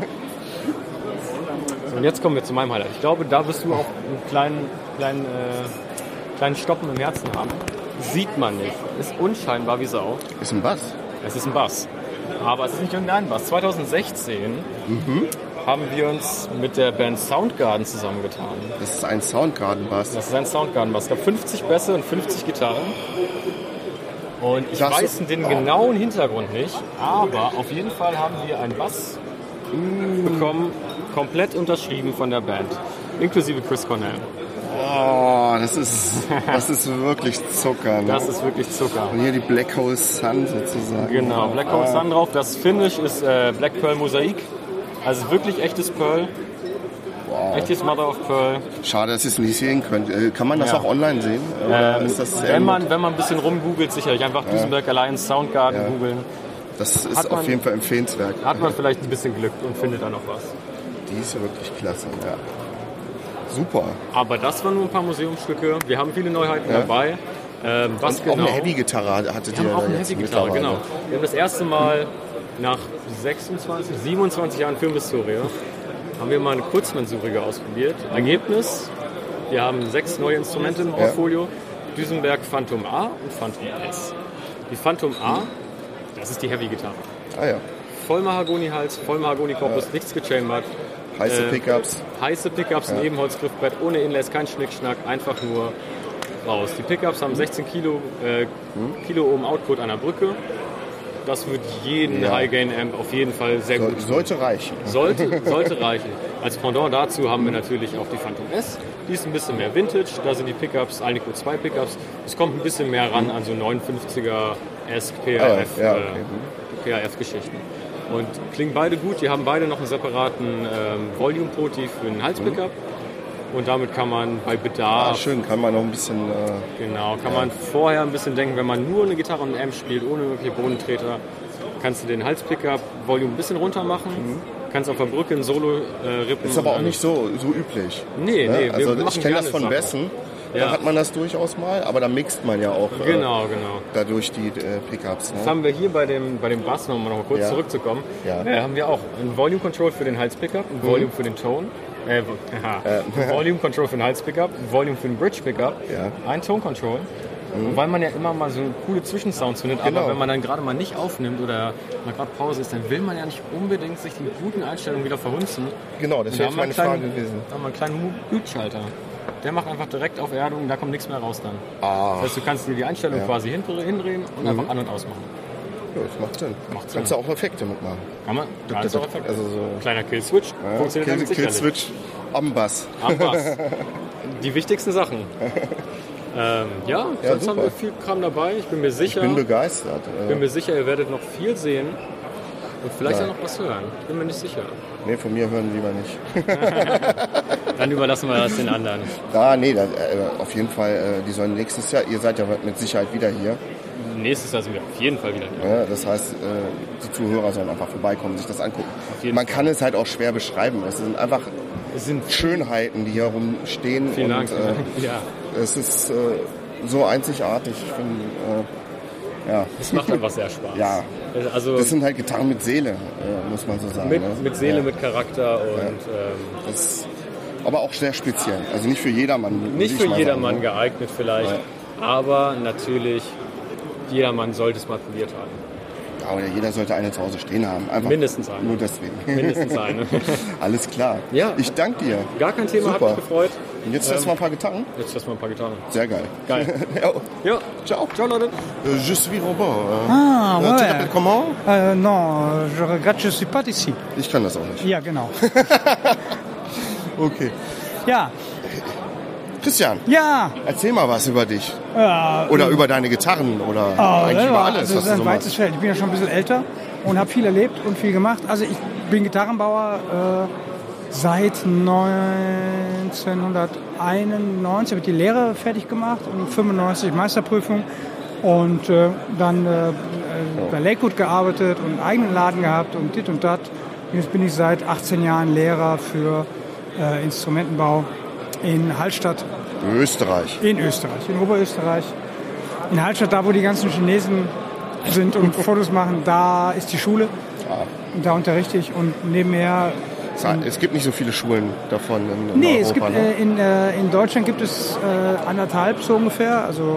und jetzt kommen wir zu meinem Highlight. Ich glaube, da wirst du auch einen kleinen, kleinen, äh, kleinen Stoppen im Herzen haben. Sieht man nicht. Ist unscheinbar wie Sau. Ist ein Bass. Es ist ein Bass. Aber es ist nicht irgendein Bass. zweitausendsechzehn haben wir uns mit der Band Soundgarden zusammengetan. Das ist ein Soundgarden-Bass. Das ist ein Soundgarden-Bass. Es gab fünfzig Bässe und fünfzig Gitarren. Und ich Das- weiß den genauen Hintergrund nicht, aber auf jeden Fall haben wir einen Bass bekommen, komplett unterschrieben von der Band, inklusive Chris Cornell. Oh, das ist, das ist wirklich Zucker. Ne? Das ist wirklich Zucker. Und hier die Black Hole Sun sozusagen. Genau, Black Hole Sun drauf. Das Finish ist äh, Black Pearl Mosaik. Also wirklich echtes Pearl. Echtes Mother of Pearl. Schade, dass ihr es nicht sehen könnt. Äh, Kann man das Ja. auch online sehen? Oder Ähm, ist das wenn, man, wenn man ein bisschen rumgoogelt, sicherlich einfach Duesenberg Alliance Soundgarden Ja. googeln. das ist hat man- auf jeden Fall empfehlenswert. Hat man vielleicht ein bisschen Glück und findet da noch was. Die ist wirklich klasse. Ja. Super. Aber das waren nur ein paar Museumsstücke. Wir haben viele Neuheiten Ja. dabei. Ähm, was Und genau? auch eine Heavy-Gitarre hattet Wir ihr haben auch da eine jetzt Heavy-Gitarre, mittlerweile. genau. Wir haben das erste Mal nach sechsundzwanzig, siebenundzwanzig Jahren Filmhistorie haben wir mal eine Kurzmannssuche ausprobiert. Ergebnis, wir haben sechs neue Instrumente im Portfolio. Duesenberg Phantom A und Phantom S. Die Phantom A, das ist die Heavy-Gitarre. Ah ja. Voll Mahagoni-Hals, voll Mahagoni-Korpus, nichts gechambert. Heiße Äh, Pickups. Heiße Pickups, ein Ebenholzgriffbrett, ohne Inlays, kein Schnickschnack, einfach nur raus. Die Pickups haben sechzehn Kilo, äh, Kilo ohm Output an der Brücke. Das wird jeden Ja. High-Gain-Amp auf jeden Fall sehr So, gut tun. sollte reichen. Sollte, sollte reichen. Als Pendant dazu haben wir natürlich auch die Phantom S. Die ist ein bisschen mehr Vintage. Da sind die Pickups, Alnico zwei Pickups. Es kommt ein bisschen mehr ran an so neunundfünfziger S P A F, Ah, ja, okay. äh, P A F-Geschichten. Und klingen beide gut. Die haben beide noch einen separaten ähm, Volume-Poti für den Halspickup. Und damit kann man bei Ah, Bedarf, schön, kann man noch ein bisschen... Äh, genau, kann man vorher ein bisschen denken, wenn man nur eine Gitarre und einen Amp spielt, ohne irgendwelche Bodentreter, kannst du den Halspickup-Volume ein bisschen runter machen. Kannst auf der Brücke ein Solo äh, rippen. ist aber auch und nicht so, so üblich. Nee, ne? nee, wir Also machen ich kenne das gerne von Sachen. Bessen. Ja. Da hat man das durchaus mal, aber da mixt man ja auch äh, Genau, genau. dadurch die äh, Pickups. Das Ne? haben wir hier bei dem, bei dem Bass, um noch mal kurz Ja. zurückzukommen. Ja. Äh, haben wir auch ein Volume Control für den Hals-Pickup, ein Volume für den Tone. Äh, aha. Ein Volume Control für den Hals-Pickup, ein Volume für den Bridge-Pickup, Ja. ein Tone Control. Und weil man ja immer mal so coole Zwischensounds findet, Genau. aber wenn man dann gerade mal nicht aufnimmt oder mal gerade Pause ist, dann will man ja nicht unbedingt sich die guten Einstellungen wieder verhunzen. Genau, das Und wäre da jetzt haben wir meine einen Frage kleinen- gewesen. Da haben wir einen kleinen Mute-Schalter. Der macht einfach direkt auf Erdung, da kommt nichts mehr raus dann. Ah, Das heißt, du kannst dir die Einstellung Ja. quasi hindre- hindrehen und einfach an- und ausmachen. ja, das macht Sinn. Macht Sinn. Kannst du auch Effekte mitmachen. Kann man? Ja, ist auch effektiv. Also so Kleiner Kill-Switch ja, funktioniert Kill, damit Kill sicherlich. Switch am Bass. Am Bass. Die wichtigsten Sachen. ähm, ja, Ja, sonst super. haben wir viel Kram dabei. Ich bin mir sicher, Ich bin begeistert. Äh, bin mir sicher, ihr werdet noch viel sehen und vielleicht Ja. auch noch was hören. Ich bin mir nicht sicher. nee, von mir hören lieber nicht. Dann überlassen wir das den anderen. Ah, nee, das, äh, auf jeden Fall, äh, die sollen nächstes Jahr, ihr seid ja mit Sicherheit wieder hier. Nächstes Jahr sind wir auf jeden Fall wieder hier. Ja, das heißt, äh, die Zuhörer sollen einfach vorbeikommen, sich das angucken. jeden Man Fall. kann es halt auch schwer beschreiben. Es sind einfach Es sind Schönheiten, die hier rumstehen. vielen und, Dank. Äh, ja, es ist äh, so einzigartig. Ich finde, äh, ja, es macht einfach sehr Spaß. Ja. Also das sind halt Gitarren mit Seele, äh, muss man so sagen. mit, ne? mit Seele, ja. mit Charakter und ähm, Das ist aber auch sehr speziell. Also nicht für jedermann. muss nicht ich für mal jedermann sagen, ne? geeignet vielleicht, aber natürlich jedermann sollte es mal probiert haben. Ja, oder jeder sollte eine zu Hause stehen haben. Einfach Mindestens eine. Nur deswegen. Mindestens eine. Alles klar. Ja. Ich danke dir. Gar kein Thema, hat Super. mich gefreut. Und jetzt testen wir ein paar Gitarren. Jetzt lassen wir ein paar Gitarren. Sehr geil. Geil. ja. Ja, Ciao. ciao Leute. Euh, je suis Robin. Euh, Ah, euh, ouais. Tu t'appelles comment? Euh, non, euh, je regrette, je suis pas d'ici. Ich kann das auch nicht. Ja, genau. Okay. Ja, Christian, ja. erzähl mal was über dich. Äh, Oder über deine Gitarren oder oh, eigentlich ja, über alles, also was das ist du ein so weites machst. Feld. Ich bin ja schon ein bisschen älter und habe viel erlebt und viel gemacht. Also ich bin Gitarrenbauer äh, seit neunzehnhunderteinundneunzig. Habe ich die Lehre fertig gemacht und fünfundneunzig Meisterprüfung. Und äh, dann äh, äh, bei Lakewood gearbeitet und einen eigenen Laden gehabt und dit und dat. Jetzt bin ich seit achtzehn Jahren Lehrer für äh, Instrumentenbau in Hallstatt Österreich. in Österreich, in Oberösterreich. In Hallstatt, da wo die ganzen Chinesen sind und Fotos machen, da ist die Schule. Und da unterrichte ich und nebenher... Es gibt nicht so viele Schulen davon in, in Nee, Europa. es gibt, ne? äh, in, äh, in Deutschland gibt es äh, anderthalb so ungefähr. Also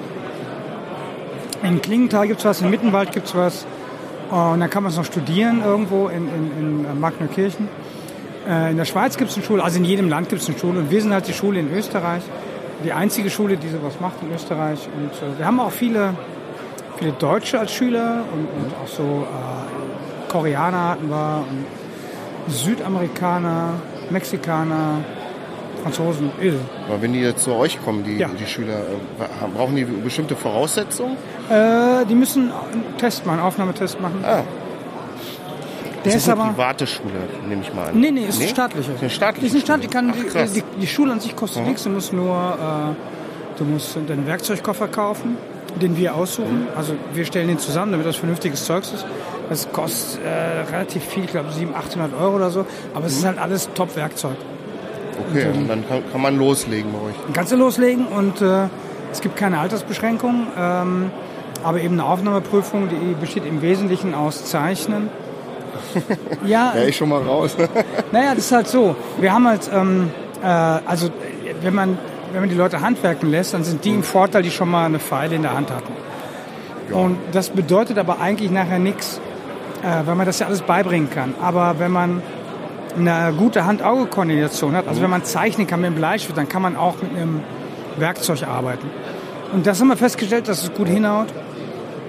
in Klingenthal gibt es was, in Mittenwald gibt es was. Und dann kann man es noch studieren irgendwo in, in, in Magnerkirchen. Äh, in der Schweiz gibt es eine Schule, also in jedem Land gibt es eine Schule. Und wir sind halt die Schule in Österreich. Die einzige Schule, die sowas macht in Österreich. Und äh, wir haben auch viele, viele Deutsche als Schüler und, und auch so äh, Koreaner hatten wir und Südamerikaner, Mexikaner, Franzosen, irre. Aber wenn die jetzt zu euch kommen, die, Ja. die Schüler, äh, brauchen die bestimmte Voraussetzungen? Äh, die müssen einen Test machen, einen Aufnahmetest machen. Ah, Der das ist ist eine aber... private Schule, nehme ich mal an. Nee, nee, ist eine staatliche. Ist eine staatliche Ist eine staatliche. Schule. Kann, Ach, krass. die, die, die Schule an sich kostet nichts. Du musst nur äh, du musst deinen Werkzeugkoffer kaufen, den wir aussuchen. Also wir stellen den zusammen, damit das vernünftiges Zeugs ist. Das kostet äh, relativ viel, ich glaube siebenhundert, achthundert Euro oder so. Aber es ist halt alles Top-Werkzeug. Okay, und dann kann, kann man loslegen bei euch. Dann kannst du loslegen und äh, es gibt keine Altersbeschränkung. Ähm, aber eben eine Aufnahmeprüfung, die besteht im Wesentlichen aus Zeichnen. Ja, Ja, ich schon mal raus. naja, das ist halt so. Wir haben halt, ähm, äh, also wenn man, wenn man die Leute handwerken lässt, dann sind die im Vorteil, die schon mal eine Feile in der Hand hatten. Und das bedeutet aber eigentlich nachher nichts, äh, weil man das ja alles beibringen kann. Aber wenn man eine gute Hand-Auge-Koordination hat, also wenn man zeichnen kann mit dem Bleistift, dann kann man auch mit einem Werkzeug arbeiten. Und das haben wir festgestellt, dass es gut hinhaut.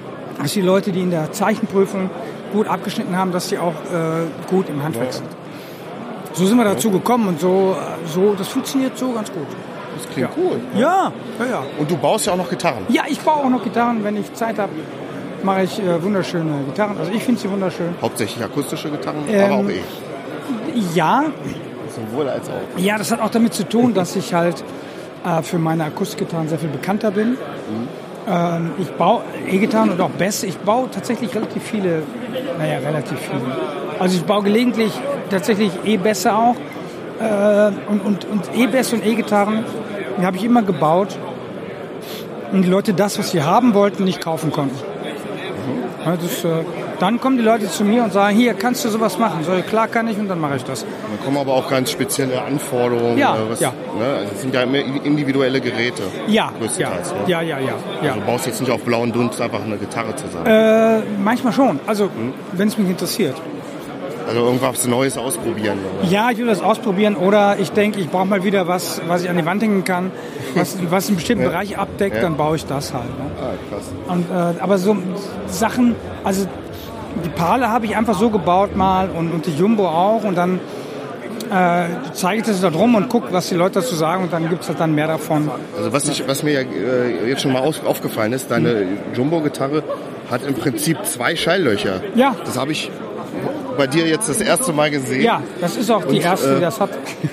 dass die Leute, die in der Zeichenprüfung gut abgeschnitten haben, dass die auch äh, gut im Handwerk Ja. sind. So sind wir dazu gekommen und so, so das funktioniert so ganz gut. Das klingt Ja. cool. Ja, ja, ja. Und du baust ja auch noch Gitarren. Ja, ich baue auch noch Gitarren. Wenn ich Zeit habe, mache ich äh, wunderschöne Gitarren. Also ich finde sie wunderschön. Hauptsächlich akustische Gitarren, Ähm, aber auch eh. Ja, Sowohl als auch. ja, das hat auch damit zu tun, dass ich halt äh, für meine Akustikgitarren sehr viel bekannter bin. Ähm, ich baue E-Gitarren und auch Bässe. Ich baue tatsächlich relativ viele, naja, relativ viele. Also ich baue gelegentlich tatsächlich E-Bässe auch. Äh, und und, und E-Bässe und E-Gitarren, die habe ich immer gebaut. Und die Leute das, was sie haben wollten, nicht kaufen konnten. Ja, das, äh, dann kommen die Leute zu mir und sagen, hier, kannst du sowas machen? So, klar kann ich und dann mache ich das. Da kommen aber auch ganz spezielle Anforderungen. Ja, äh, was, ja. Ne? Also es sind ja immer individuelle Geräte. Ja, ja, Größtenteils, ne? ja, ja, ja, ja. Also du baust jetzt nicht auf blauen Dunst einfach eine Gitarre zusammen. Äh, manchmal schon, also wenn es mich interessiert. Also irgendwas Neues ausprobieren. Oder? Ja, ich will das ausprobieren oder ich denke, ich brauche mal wieder was, was ich an die Wand hängen kann, was, was einen bestimmten Ja. Bereich abdeckt, Ja. dann baue ich das halt. Ne? Ah, krass. Und, äh, aber so Sachen, also die Pale habe ich einfach so gebaut mal und, und die Jumbo auch und dann äh, zeige ich das da drum und gucke, was die Leute dazu sagen und dann gibt es halt dann mehr davon. Also was, ich, was mir ja, äh, jetzt schon mal aus, aufgefallen ist, deine Jumbo-Gitarre hat im Prinzip zwei Schalllöcher. Ja. Das habe ich bei dir jetzt das erste Mal gesehen. Ja, das ist auch die Und, erste, äh, die das hat.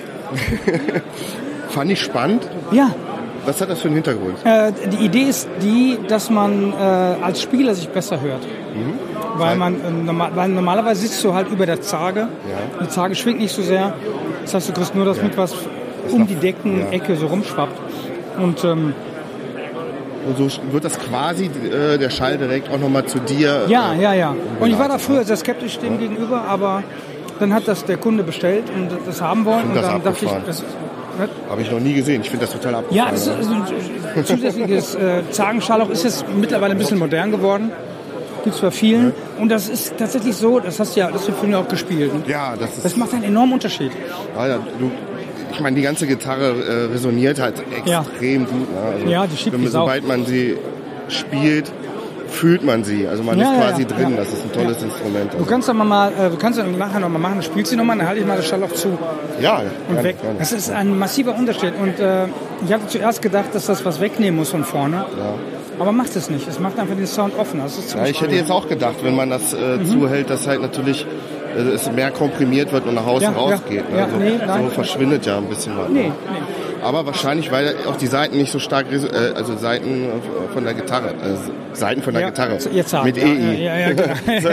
Fand ich spannend. Ja, Was hat das für einen Hintergrund? äh, die Idee ist die, dass man äh, als Spieler sich besser hört. Weil, man, äh, normal, weil normalerweise sitzt du halt über der Zarge. Die Zarge schwingt nicht so sehr. Das heißt, du kriegst nur das mit, was um die Deckenecke so rumschwappt. Und ähm, Und so wird das quasi äh, der Schall direkt auch nochmal zu dir. ja, äh, ja, ja. Und ich war da früher sehr skeptisch dem gegenüber, aber dann hat das der Kunde bestellt und das haben wollen. Und das dann dachte ich, abgefahren. das, Habe ich noch nie gesehen. Ich finde das total abgefahren. ja, das ist also ein zusätzliches äh, Zargenschallloch ist jetzt mittlerweile ein bisschen modern geworden. Gibt es bei vielen. Und das ist tatsächlich so, das hast du ja, das hast du vorhin auch gespielt. Ja, das ist. Das macht einen enormen Unterschied. Alter, du, ich meine, die ganze Gitarre äh, resoniert halt extrem gut. Ne? Also, Ja, die schiebt wenn, wie Sau. sobald man sie spielt, fühlt man sie. Also man Ja, ist ja, quasi ja, drin. ja. Das ist ein tolles Ja. Instrument. Du Also, kannst aber mal, äh, du kannst dann nachher noch mal machen, du spielst sie noch mal, dann halte ich mal das Schallloch zu ja, und gerne, weg. gerne. Das ist ein massiver Unterschied. Und äh, ich hatte zuerst gedacht, dass das was wegnehmen muss von vorne. Ja. Aber macht es nicht. Es macht einfach den Sound offen. Das ist Ja, ziemlich ich hätte cool. jetzt auch gedacht, wenn man das äh, Mhm. zuhält, dass halt natürlich äh, es mehr komprimiert wird und nach außen Ja, ja. rausgeht. Ne? Ja, also, nee, nein. so verschwindet ja ein bisschen was. Nee, nee. Aber wahrscheinlich, weil auch die Saiten nicht so stark, reso- äh, also Saiten von der Gitarre, also Saiten von der Ja, Gitarre jetzt haben, mit ja, E I, ja, ja, ja, genau.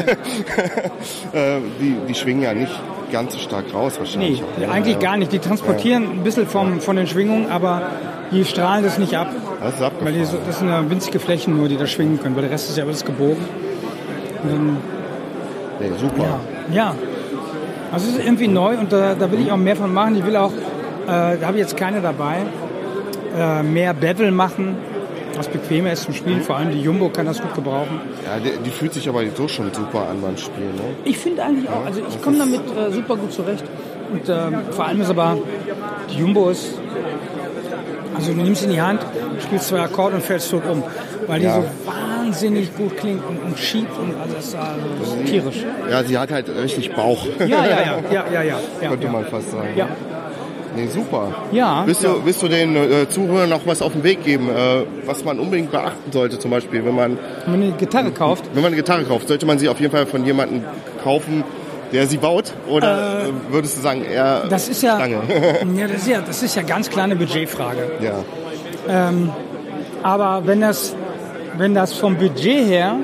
äh, die, die schwingen ja nicht ganz so stark raus Nee, wahrscheinlich. eigentlich gar nicht. Die transportieren ein bisschen vom, von den Schwingungen, aber die strahlen das nicht ab. Das ist Weil abgefahren. die so, das sind ja winzige Flächen nur, die da schwingen können, weil der Rest ist ja alles gebogen. Und dann, Nee, super. ja, ja. Also es ist irgendwie neu und da, da will ich auch mehr von machen. Ich will auch, äh, da habe ich jetzt keine dabei, äh, mehr Bevel machen, was bequemer ist zum Spielen. Vor allem die Jumbo kann das gut gebrauchen. Ja, die, die fühlt sich aber so schon super an beim Spielen. Ne? Ich finde eigentlich auch, also ich komme damit äh, super gut zurecht. Und äh, vor allem ist aber, die Jumbo ist, also du nimmst in die Hand, spielst zwei Akkorde und fällst tot um. Weil die Ja. so wahnsinnig gut klingt und, und schiebt und alles, also das ist tierisch. Ja, sie hat halt richtig Bauch, Ja, ja, ja, ja, ja, ja. ja, könnte ja. man fast sagen. Ja, Nee, super. ja. Willst du, willst du den äh, Zuhörern noch was auf den Weg geben, äh, was man unbedingt beachten sollte, zum Beispiel, wenn man, Wenn man eine Gitarre kauft, wenn man eine Gitarre kauft, sollte man sie auf jeden Fall von jemandem kaufen, der sie baut? Oder äh, würdest du sagen, eher das ist ja, Stange? ja, das ist ja, das ist ja ganz klar eine Budgetfrage. Ja. Ähm, aber wenn das, wenn das vom Budget her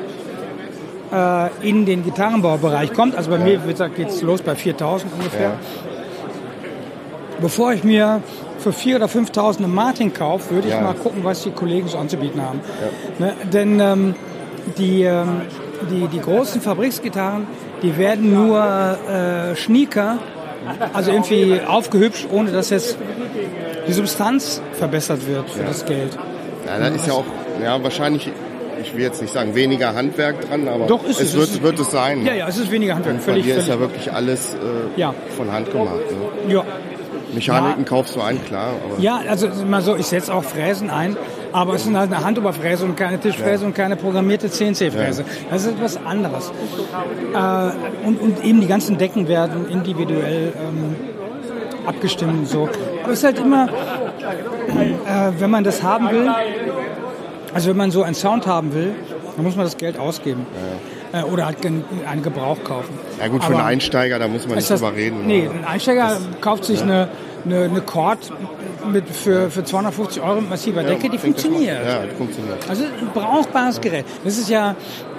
äh, in den Gitarrenbaubereich kommt, also bei mir wie gesagt, geht's los bei viertausend ungefähr. Ja. Bevor ich mir für viertausend oder fünftausend eine Martin kaufe, würde ich Ja. mal gucken, was die Kollegen so anzubieten haben. Ne? Denn ähm, die, ähm, die, die großen Fabriksgitarren, die werden nur äh, schnieker, also irgendwie aufgehübscht, ohne dass jetzt die Substanz verbessert wird für das Geld. Ja, da ist ja auch, ja, wahrscheinlich, ich will jetzt nicht sagen, weniger Handwerk dran, aber Doch, ist es, es, wird, ist es. wird es sein. Ja, ja, es ist weniger Handwerk. Und bei Völlig, dir ist völlig. ja wirklich alles äh, Ja. von Hand gemacht. Ne? Ja. Mechaniken Ja. kaufst du ein, klar, aber Ja, also mal so, ich setze auch Fräsen ein, Aber es ist halt eine Handoberfräse und keine Tischfräse ja. und keine programmierte C N C-Fräse. Ja. Das ist etwas anderes. Äh, und, und eben die ganzen Decken werden individuell ähm, abgestimmt und so. Aber es ist halt immer, äh, wenn man das haben will, also wenn man so einen Sound haben will, dann muss man das Geld ausgeben. Ja. Äh, oder halt einen Gebrauch kaufen. Ja gut, für Aber einen Einsteiger, da muss man nicht das, drüber reden. Nee, ein Einsteiger das, kauft sich ja. eine, eine, eine Chord mit für, für zweihundertfufzig Euro mit massiver ja, Decke, die funktioniert. Ja, die funktioniert. Also ein brauchbares Gerät. Das ist ja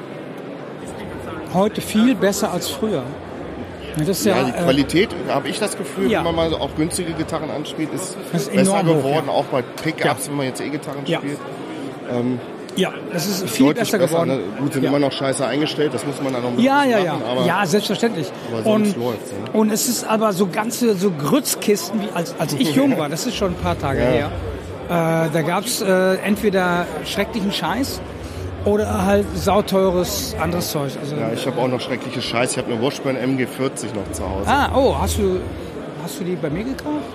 heute viel besser als früher. Das ist ja, ja, die äh, Qualität, habe ich das Gefühl, ja. wenn man mal auch günstige Gitarren anspielt, ist, ist besser geworden, hoch, ja. auch bei Pickups, ja. wenn man jetzt E-Gitarren ja. spielt. Ähm, ja, das ist viel besser, besser geworden. Ne? Gut, sind ja. immer noch scheiße eingestellt, das muss man dann noch ein ja, ja, machen. Ja, aber, ja, selbstverständlich. Aber sonst und, läuft's, ne? Und es ist aber so ganze so Grützkisten, wie als, als ich jung war, das ist schon ein paar Tage ja. her. Äh, da gab es äh, entweder schrecklichen Scheiß oder halt sauteures anderes Zeug. Also, ja, ich habe auch noch schreckliches Scheiß. Ich habe eine Washburn M G vierzig noch zu Hause. Ah, oh, hast du, hast du die bei mir gekauft?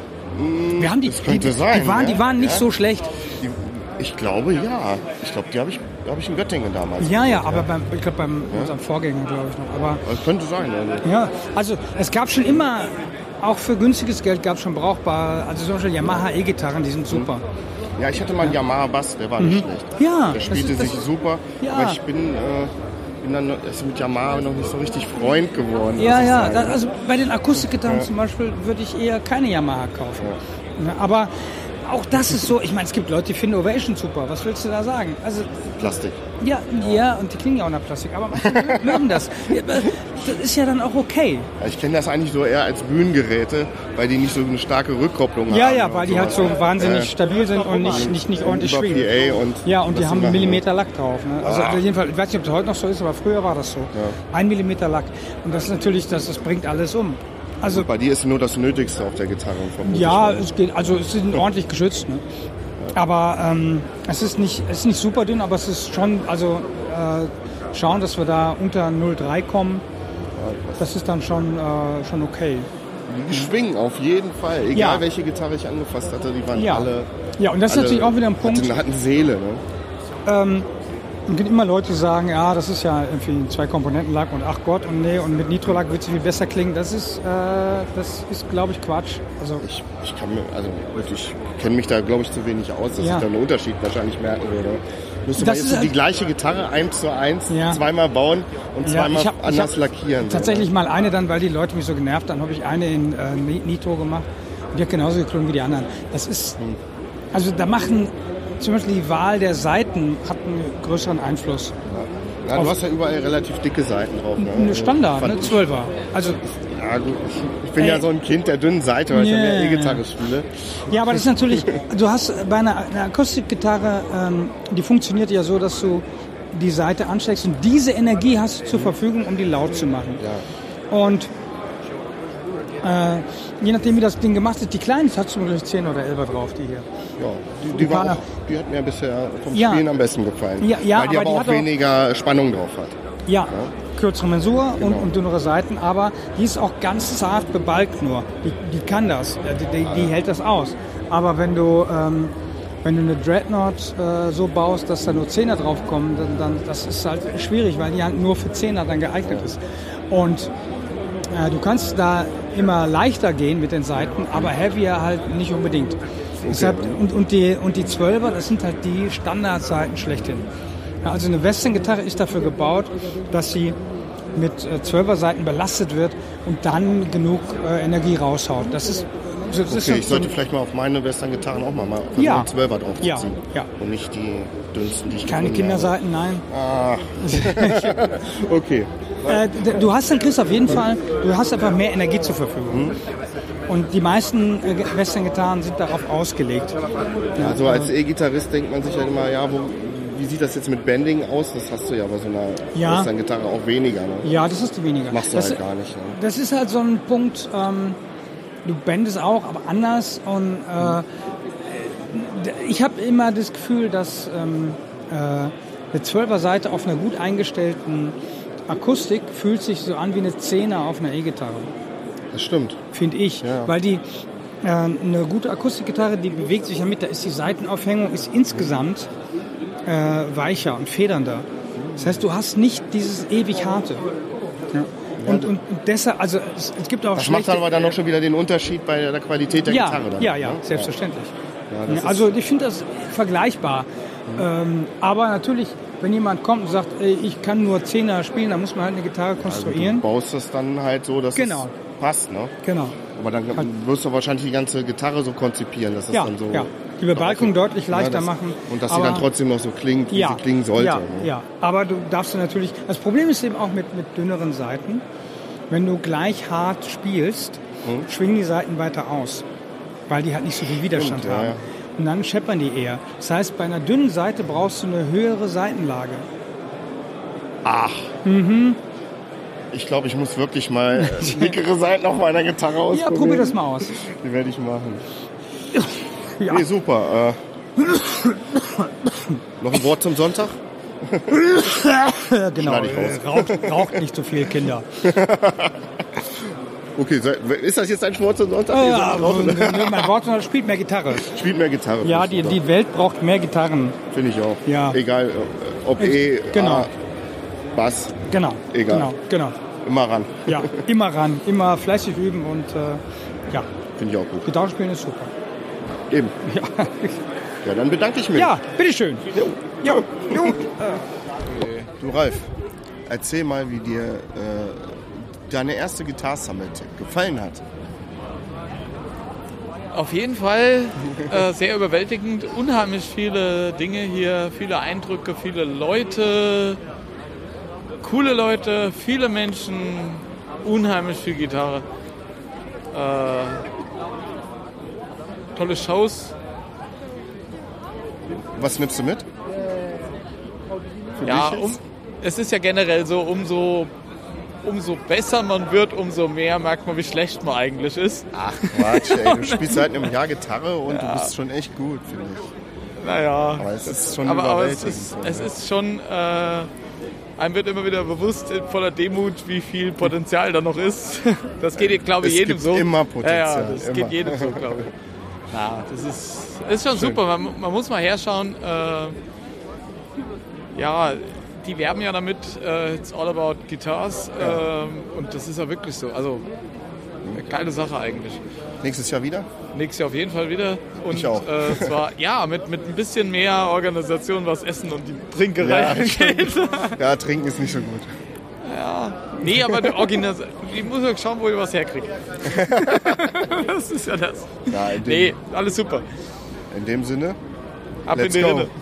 Mm, Wir haben die, das könnte die, sein. Die waren, ja? die waren nicht ja? so schlecht. Die, ich glaube, ja. Ich glaube, die habe ich, hab ich in Göttingen damals. Ja, ja, aber beim, ich glaube, beim ja? unserem Vorgänger, glaube ich noch. Aber, das könnte sein. Also. Ja, also es gab schon immer, auch für günstiges Geld gab es schon brauchbare, also zum Beispiel Yamaha E-Gitarren, die sind super. Ja, ich hatte mal einen Yamaha Bass, der war nicht mhm. schlecht. Ja. Der spielte das ist, das, sich super, ja. aber ich bin, äh, bin dann also mit Yamaha noch nicht so richtig Freund geworden. Ja, ja, das, also bei den Akustikgitarren ja. zum Beispiel würde ich eher keine Yamaha kaufen. Ja. Aber auch das ist so, ich meine, es gibt Leute, die finden Ovation super. Was willst du da sagen? Also Plastik. Ja, ja, und die klingen ja auch nach Plastik, aber manche mögen das. Das ist ja dann auch okay. Ja, ich kenne das eigentlich so eher als Bühnengeräte, weil die nicht so eine starke Rückkopplung ja, haben. Ja, ja, weil die halt so wahnsinnig äh, stabil sind und nicht, nicht, nicht ordentlich schwingen. Und ja, und die haben einen Millimeter Lack drauf. Ne? Also ah. jedenfalls, ich weiß nicht, ob das heute noch so ist, aber früher war das so. Ja. Ein Millimeter Lack. Und das ist natürlich, das, das bringt alles um. Also, bei dir ist nur das Nötigste auf der Gitarre. Ja, es geht, also es sind ordentlich geschützt. Ne? Aber ähm, es ist nicht, es ist nicht super dünn, aber es ist schon, also äh, schauen, dass wir da unter null Komma drei kommen, das ist dann schon, äh, schon okay. Die schwingen auf jeden Fall, egal ja. welche Gitarre ich angefasst hatte, die waren ja. alle. Ja, und das ist natürlich auch wieder ein Punkt. Hatten, hatten Seele, ne? Ähm, Es gibt immer Leute, die sagen, ja, das ist ja irgendwie ein Zwei-Komponenten-Lack und ach Gott und nee, und mit Nitro-Lack wird es viel besser klingen. Das ist, äh, das ist, glaube ich, Quatsch. Also ich, ich kann mir, also ich kenne mich da, glaube ich, zu wenig aus, dass ja. ich da einen Unterschied wahrscheinlich merken würde. Müsste man jetzt halt die gleiche Gitarre eins zu eins ja. zweimal bauen und zweimal ja, hab, anders lackieren. Tatsächlich so, mal eine dann, weil die Leute mich so genervt haben, habe ich eine in äh, Nitro gemacht und die hat genauso geklungen wie die anderen. Das ist, hm. also da machen zum Beispiel die Wahl der Saiten hat einen größeren Einfluss. Ja. Ja, du hast ja überall relativ dicke Saiten drauf. Ne? Eine Standard, eine Zwölfer. Also, ja, gut. Ich bin ey. ja so ein Kind der dünnen Seite, weil ich yeah. ja mehr E-Gitarre spiele. Ja, aber das ist natürlich, du hast bei einer, einer Akustikgitarre, ähm, die funktioniert ja so, dass du die Saite ansteckst und diese Energie hast du zur Verfügung, um die laut zu machen. Ja. Und äh, je nachdem, wie das Ding gemacht ist, die kleinen hat zum Beispiel zehn oder elf drauf, die hier. Ja, die, die, war auch, die hat mir bisher vom ja. Spielen am besten gefallen. Ja, ja, weil die aber, aber die auch weniger auch Spannung drauf hat. Ja, ja. Kürzere Mensur genau. und, und dünnere Seiten, aber die ist auch ganz zart bebalgt nur. Die, die kann das, die, die, die hält das aus. Aber wenn du, ähm, wenn du eine Dreadnought äh, so baust, dass da nur Zehner draufkommen, dann, dann das ist halt schwierig, weil die halt nur für Zehner dann geeignet ist. Und äh, du kannst da immer leichter gehen mit den Seiten, aber heavier halt nicht unbedingt. Okay. Deshalb, und, und, die, und die Zwölfer, das sind halt die Standardseiten schlechthin. Ja, also eine Western-Gitarre ist dafür gebaut, dass sie mit äh, Zwölfer-Seiten belastet wird und dann genug äh, Energie raushaut. Das ist, das okay, ist ich sollte so vielleicht mal auf meine Western-Gitarren auch mal, mal ja. Zwölfer draufziehen. Ja, ja. Und nicht die dünnsten, die ich Keine Kinderseiten, nein. Ah. Okay. Äh, du hast dann, Chris, auf jeden Fall, du hast einfach mehr Energie zur Verfügung. Hm. Und die meisten äh, Western-Gitarren sind darauf ausgelegt. Ja, also als E-Gitarrist denkt man sich ja immer, ja, wo, wie sieht das jetzt mit Bending aus? Das hast du ja bei so einer ja. Western-Gitarre auch weniger. Ne? Ja, das ist weniger. Machst du das, halt gar nicht. Ne? Das ist halt so ein Punkt, ähm, du bendest auch, aber anders. Und äh, ich habe immer das Gefühl, dass ähm, äh, eine Zwölfer-Seite auf einer gut eingestellten Akustik fühlt sich so an wie eine Zehner auf einer E-Gitarre. Das stimmt. Finde ich. Ja. Weil die, äh, eine gute Akustikgitarre, die bewegt sich ja mit, da ist die Saitenaufhängung ist insgesamt äh, weicher und federnder. Das heißt, du hast nicht dieses ewig harte. Ja. Und, und deshalb, also es, es gibt auch Das macht aber dann noch schon wieder den Unterschied bei der Qualität der ja, Gitarre. Dann, ja, ja, ne? Selbstverständlich. Ja, das also ich finde das vergleichbar. Mhm. Ähm, aber natürlich, wenn jemand kommt und sagt, ey, ich kann nur Zehner spielen, dann muss man halt eine Gitarre konstruieren. Also du baust das dann halt so, dass genau. es passt, ne? Genau. Aber dann halt. wirst du wahrscheinlich die ganze Gitarre so konzipieren, dass es ja, dann so... Ja, die Bebalkung deutlich leichter ja, das, machen. Und dass aber, sie dann trotzdem noch so klingt, wie ja, sie klingen sollte. Ja, ne? ja, aber du darfst du natürlich... Das Problem ist eben auch mit, mit dünneren Saiten, wenn du gleich hart spielst, hm? schwingen die Saiten weiter aus, weil die halt nicht so viel Widerstand Stimmt, haben. Ja, ja. Und dann scheppern die eher. Das heißt, bei einer dünnen Saite brauchst du eine höhere Seitenlage. Ach. Mhm. Ich glaube, ich muss wirklich mal dickere Seiten auf meiner Gitarre ausprobieren. Ja, probier das mal aus. Die werde ich machen. Ja. Nee, super. Äh, noch ein Wort zum Sonntag? Genau, raucht, raucht nicht so viel, Kinder. Okay, ist das jetzt ein Wort zum Sonntag? Ja, ja, mein Wort zum spielt mehr Gitarre. Spielt mehr Gitarre. Ja, die, die Welt braucht mehr Gitarren. Finde ich auch. Ja. Egal, ob E, genau. A, Bass. Genau. Egal. Genau, genau. Immer ran. Ja, immer ran. Immer fleißig üben und äh, ja. Finde ich auch gut. Gitarre spielen ist super. Eben. Ja. Ja, dann bedanke ich mich. Ja, bitteschön. Jo. Jo. Jo. Du, Ralf, erzähl mal, wie dir äh, deine erste Guitar Summit gefallen hat. Auf jeden Fall äh, sehr überwältigend. Unheimlich viele Dinge hier, viele Eindrücke, viele Leute, coole Leute, viele Menschen, unheimlich viel Gitarre. Äh, tolle Shows. Was nimmst du mit? Für ja, um, es ist ja generell so, umso, umso besser man wird, umso mehr merkt man, wie schlecht man eigentlich ist. Ach Quatsch, ey, du spielst seit einem Jahr Gitarre und ja. du bist schon echt gut, finde ich. Naja. Aber es ist schon aber, aber überwältigend. Es ist, es ist schon, äh, einem wird immer wieder bewusst, voller Demut, wie viel Potenzial da noch ist. Das geht, glaube ich, jedem so. Es gibt immer Potenzial. Ja, ja das immer. geht jedem so, glaube ich. Na, das ist, ist schon Schön. super. Man, man muss mal herschauen. Äh, ja, die werben ja damit, uh, it's all about guitars. Ja. Ähm, und das ist ja wirklich so. Also, eine geile Sache eigentlich. Nächstes Jahr wieder? Nächstes Jahr auf jeden Fall wieder. Und ich auch. Äh, zwar, ja, mit, mit ein bisschen mehr Organisation, was Essen und die Trinkerei angeht. Ja, ja, trinken ist nicht so gut. Ja, nee, aber die Organisation, ich muss ja schauen, wo ich was herkriege. Das ist ja das. Ja, in dem, nee, alles super. In dem Sinne, ab let's in die go. Rinne.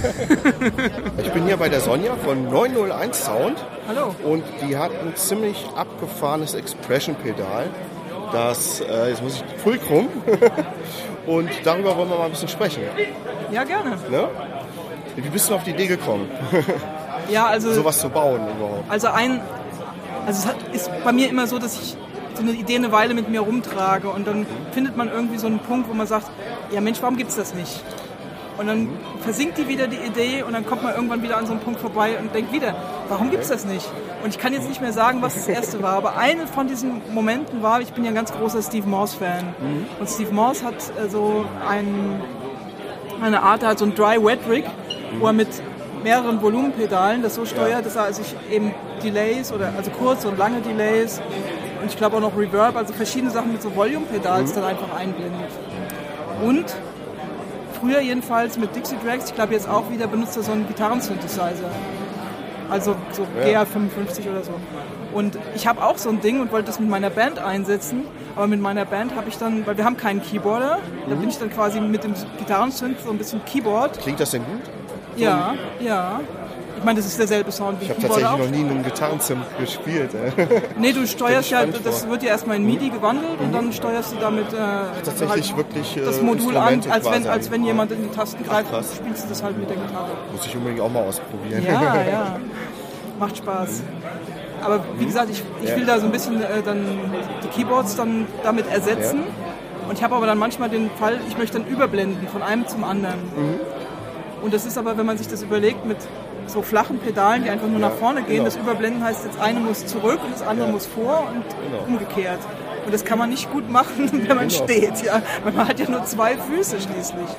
Ich bin hier bei der Sonja von neun null eins Sound. Hallo. Und die hat ein ziemlich abgefahrenes Expression-Pedal. Das, äh, jetzt muss ich Fulcrum. Und darüber wollen wir mal ein bisschen sprechen. Ja, gerne. Ne? Wie bist du auf die Idee gekommen? Ja, also sowas zu bauen überhaupt. Also ein, also es hat, ist bei mir immer so, dass ich so eine Idee eine Weile mit mir rumtrage und dann findet man irgendwie so einen Punkt, wo man sagt, ja Mensch, warum gibt's das nicht? Und dann versinkt die wieder die Idee und dann kommt man irgendwann wieder an so einen Punkt vorbei und denkt wieder, warum gibt's das nicht? Und ich kann jetzt nicht mehr sagen, was das erste war, aber eine von diesen Momenten war, ich bin ja ein ganz großer Steve Morse-Fan. Mhm. Und Steve Morse hat äh, so ein, eine Art, er hat so ein Dry-Wet-Rig, mhm. wo er mit mehreren Volumenpedalen das so steuert, dass er sich eben Delays oder also kurze und lange Delays und ich glaube auch noch Reverb, also verschiedene Sachen mit so Volume-Pedals mhm. dann einfach einblendet. Und früher jedenfalls mit Dixie Drags, ich glaube jetzt auch wieder, benutzt er so einen Gitarren-Synthesizer. Also so ja. G R fünfundfünfzig oder so. Und ich habe auch so ein Ding und wollte das mit meiner Band einsetzen, aber mit meiner Band habe ich dann, weil wir haben keinen Keyboarder, mhm. da bin ich dann quasi mit dem Gitarrensynth so ein bisschen Keyboard. Klingt das denn gut? Ja, ja. Ich meine, das ist derselbe Sound wie ich habe tatsächlich noch nie einen Gitarrensynth gespielt. Nee, du steuerst ja, das wird ja erstmal in MIDI gewandelt mhm. und dann steuerst du damit äh, tatsächlich halt wirklich, das Modul an, als wenn, an. als wenn jemand in die Tasten greift, Ach, spielst du das halt mit der Gitarre. Muss ich unbedingt auch mal ausprobieren. Ja, ja. Macht Spaß. Aber wie gesagt, ich, ich will da so ein bisschen äh, dann die Keyboards dann damit ersetzen. Ja. Und ich habe aber dann manchmal den Fall, ich möchte dann überblenden von einem zum anderen. Mhm. Und das ist aber, wenn man sich das überlegt, mit so flachen Pedalen, die einfach nur ja, nach vorne gehen, genau. Das Überblenden heißt, das eine muss zurück und das andere ja. muss vor und genau. umgekehrt. Und das kann man nicht gut machen, wenn man genau. steht. Ja? Weil man hat ja nur zwei Füße schließlich.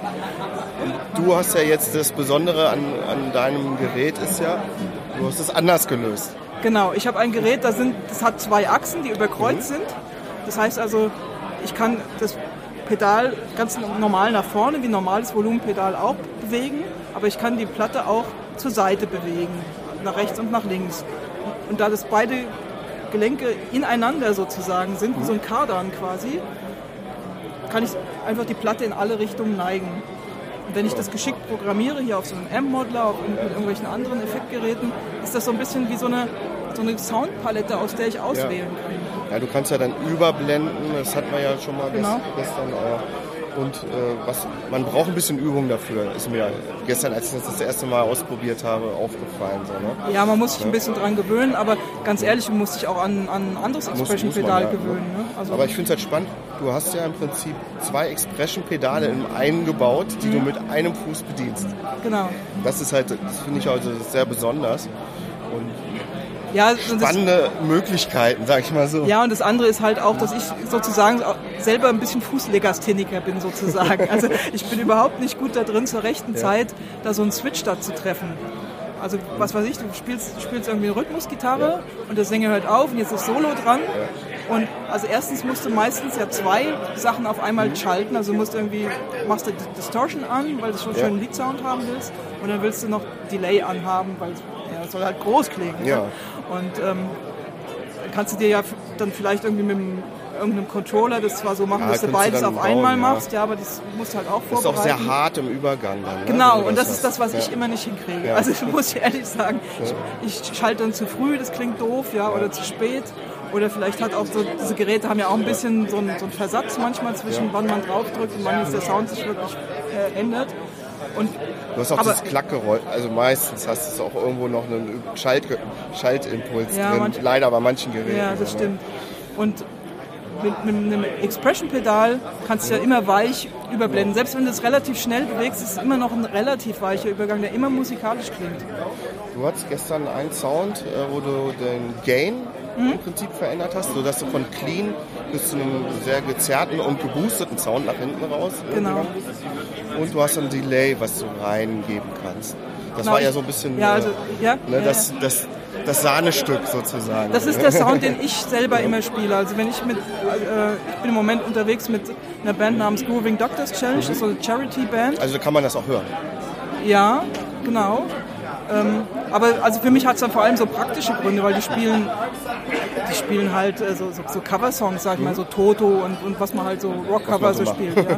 Du hast ja jetzt das Besondere an, an deinem Gerät ist ja, du hast es anders gelöst. Genau, ich habe ein Gerät, das, sind, das hat zwei Achsen, die überkreuzt mhm. sind. Das heißt also, ich kann das Pedal ganz normal nach vorne, wie ein normales Volumenpedal auch bewegen, aber ich kann die Platte auch zur Seite bewegen, nach rechts und nach links. Und da das beide Gelenke ineinander sozusagen sind, wie so ein Kardan quasi, kann ich einfach die Platte in alle Richtungen neigen. Und wenn ich das geschickt programmiere, hier auf so einem Amp-Modeler, auf mit irgendwelchen anderen Effektgeräten, ist das so ein bisschen wie so eine, so eine Soundpalette, aus der ich auswählen kann. Ja, du kannst ja dann überblenden, das hatten wir ja schon mal genau. gestern auch. Und äh, was, man braucht ein bisschen Übung dafür, ist mir gestern, als ich das das erste Mal ausprobiert habe, aufgefallen. So, ne? Ja, man muss sich ja. ein bisschen dran gewöhnen, aber ganz ehrlich, man muss sich auch an ein anderes Expression-Pedal ja, gewöhnen. Ne? Also aber ich finde es halt spannend, du hast ja im Prinzip zwei Expression-Pedale in einen gebaut, die mhm. du mit einem Fuß bedienst. Genau. Das ist halt, das finde ich also sehr besonders. Und ja, spannende das, Möglichkeiten, sag ich mal so. Ja, und das andere ist halt auch, dass ich sozusagen selber ein bisschen Fußlegastheniker bin sozusagen. Also ich bin überhaupt nicht gut da drin, zur rechten ja. Zeit da so einen Switch da zu treffen. Also was weiß ich, du spielst, du spielst irgendwie eine Rhythmusgitarre ja. und der Sänger hört auf und jetzt ist Solo dran. Ja. Und also erstens musst du meistens ja zwei Sachen auf einmal mhm. schalten. Also du musst irgendwie, machst du Distortion an, weil du schon ja. schön einen Lead-Sound haben willst. Und dann willst du noch Delay anhaben, weil ja, es soll halt groß klingen. Ja. Ne? Und ähm, kannst du dir ja dann vielleicht irgendwie mit einem, irgendeinem Controller das zwar so machen, ja, dass du beides auf einmal bauen, machst, ja. ja, aber das musst du halt auch vorbereiten. Das ist auch sehr hart im Übergang dann. Ne? Genau, also, und das ist das, was ja. ich immer nicht hinkriege. Ja. Also ich muss ehrlich sagen, ja. ich, ich schalte dann zu früh, das klingt doof, ja, ja, oder zu spät. Oder vielleicht hat auch so, diese Geräte haben ja auch ein bisschen so einen, so einen Versatz manchmal zwischen ja. wann man draufdrückt und wann jetzt der Sound sich wirklich äh, ändert. Und, du hast auch aber, das Klackgeräusch, also meistens hast du auch irgendwo noch einen Schalt, Schaltimpuls ja, drin, manch, leider bei manchen Geräten. Ja, das stimmt. Und mit, mit einem Expression-Pedal kannst du ja immer weich überblenden. Selbst wenn du es relativ schnell bewegst, ist es immer noch ein relativ weicher Übergang, der immer musikalisch klingt. Du hattest gestern einen Sound, wo du den Gain mhm. im Prinzip verändert hast, sodass du von clean bis zu einem sehr gezerrten und geboosteten Sound nach hinten raus. Genau. Und du hast ein Delay, was du reingeben kannst. Das genau, war ja so ein bisschen ja, also, ja, ne, ja, das, das, das Sahnestück sozusagen. Das ist der Sound, den ich selber immer spiele. Also wenn ich mit, äh, ich bin im Moment unterwegs mit einer Band namens Grooving Doctors Challenge, das ist so eine Charity-Band. Also kann man das auch hören? Ja, genau. Ähm, aber also für mich hat es dann vor allem so praktische Gründe, weil die spielen, die spielen halt äh, so, so, so Cover-Songs, sag ich mal, so Toto und, und was man halt so Rock-Cover so spielt. Ja.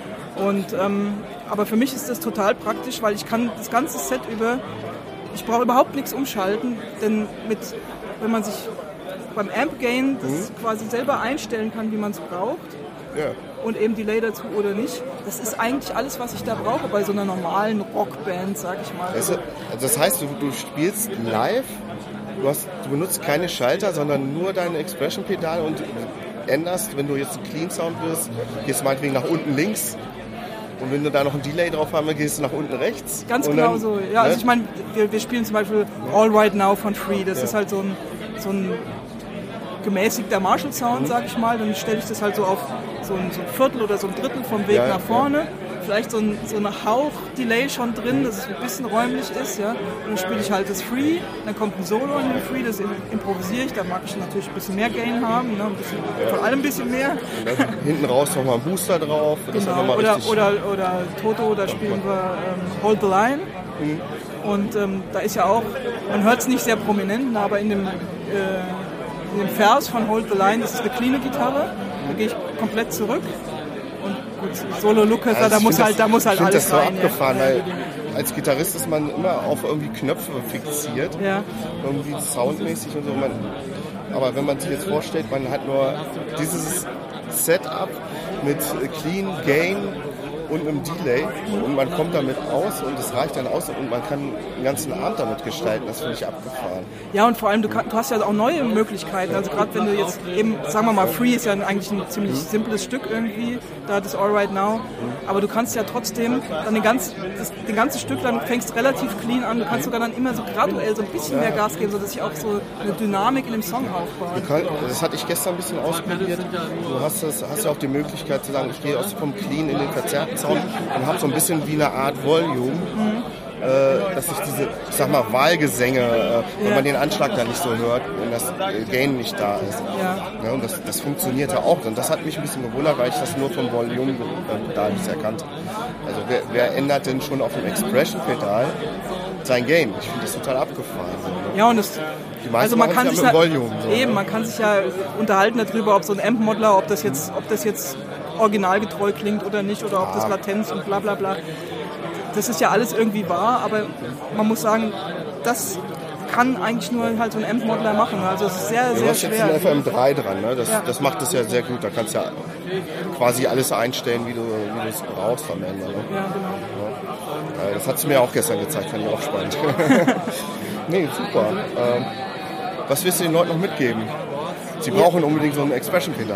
Und, ähm, aber für mich ist das total praktisch, weil ich kann das ganze Set über, ich brauche überhaupt nichts umschalten, denn mit, wenn man sich beim Amp Gain das mhm. quasi selber einstellen kann, wie man es braucht ja. und eben Delay dazu oder nicht, das ist eigentlich alles, was ich da brauche bei so einer normalen Rockband, sag ich mal. Also, also das heißt, du, du spielst live, du, hast, du benutzt keine Schalter, sondern nur dein Expression-Pedal und änderst, wenn du jetzt ein Clean Sound wirst, gehst du meinetwegen nach unten links. Und wenn du da noch ein Delay drauf haben willst, gehst du nach unten rechts. Ganz genau dann, so. Ja, also ich meine, wir, wir spielen zum Beispiel All Right Now von Free. Das ja. ist halt so ein, so ein gemäßigter Marshall-Sound, mhm. sag ich mal. Dann stelle ich das halt so auf so ein, so ein Viertel oder so ein Drittel vom Weg ja, nach vorne. Ja. Vielleicht so ein, so ein Hauch-Delay schon drin, dass es ein bisschen räumlich ist. Ja. Und dann spiele ich halt das Free, dann kommt ein Solo in den Free, das improvisiere ich. Da mag ich natürlich ein bisschen mehr Gain haben, ne? ein bisschen, von allem ein bisschen mehr. Hinten raus nochmal ein Booster drauf. Das genau. noch oder, oder, oder Toto, da spielen wir ähm, Hold the Line. Mhm. Und ähm, da ist ja auch, man hört es nicht sehr prominent, aber in dem, äh, in dem Vers von Hold the Line, das ist eine cleane Gitarre. Da gehe ich komplett zurück. Und gut, Solo-Looker, also da, muss halt, da muss halt ich alles das so rein. Abgefahren, ja. weil als Gitarrist ist man immer auf irgendwie Knöpfe fixiert, ja. irgendwie soundmäßig und so. Man, aber wenn man sich jetzt vorstellt, man hat nur dieses Setup mit Clean, Gain und einem Delay und man kommt damit aus und es reicht dann aus und man kann den ganzen Abend damit gestalten. Das finde ich abgefahren. Ja, und vor allem, du, kann, du hast ja auch neue Möglichkeiten. Also gerade wenn du jetzt eben, sagen wir mal, Free ist ja eigentlich ein ziemlich simples Stück irgendwie, da das All Right Now. Aber du kannst ja trotzdem dann den ganzen, das, den ganzen Stück, dann fängst relativ clean an. Du kannst sogar dann immer so graduell so ein bisschen mehr Gas geben, sodass sich auch so eine Dynamik in dem Song aufbaut. Kann, das hatte ich gestern ein bisschen ausprobiert. Du hast, das, hast ja auch die Möglichkeit zu sagen, ich gehe aus vom Clean in den verzerrten Sound und habe so ein bisschen wie eine Art Volume. Mhm. Dass ich diese, ich sag mal, Wahlgesänge, äh, wenn ja. man den Anschlag da nicht so hört, wenn das Gain nicht da ist. Ja. Ja, und das, das funktioniert ja auch. Und das hat mich ein bisschen gewundert, weil ich das nur vom Volume äh, da nicht erkannt. Also wer, wer ändert denn schon auf dem Expression-Pedal sein Gain? Ich finde das total abgefahren. Ja, und das, also man kann sich ja, Volume, so, eben, ne? man kann sich ja unterhalten darüber, ob so ein Amp-Modeler, ob das jetzt, ob das jetzt originalgetreu klingt oder nicht, oder ob das Latenz und bla bla bla. Das ist ja alles irgendwie wahr, aber man muss sagen, das kann eigentlich nur halt so ein Amp-Modeler machen. Also es ist sehr, du sehr hast schwer. jetzt einen F M drei dran, ne? Das, ja. das macht es ja sehr gut. Da kannst du ja quasi alles einstellen, wie du wie es brauchst am Ende. Ne? Ja, genau. Ja. Das hat sie mir auch gestern gezeigt, fand ich auch spannend. Nee, super. Ähm, was willst du den Leuten noch mitgeben? Sie brauchen unbedingt so ein Expression-Pedal.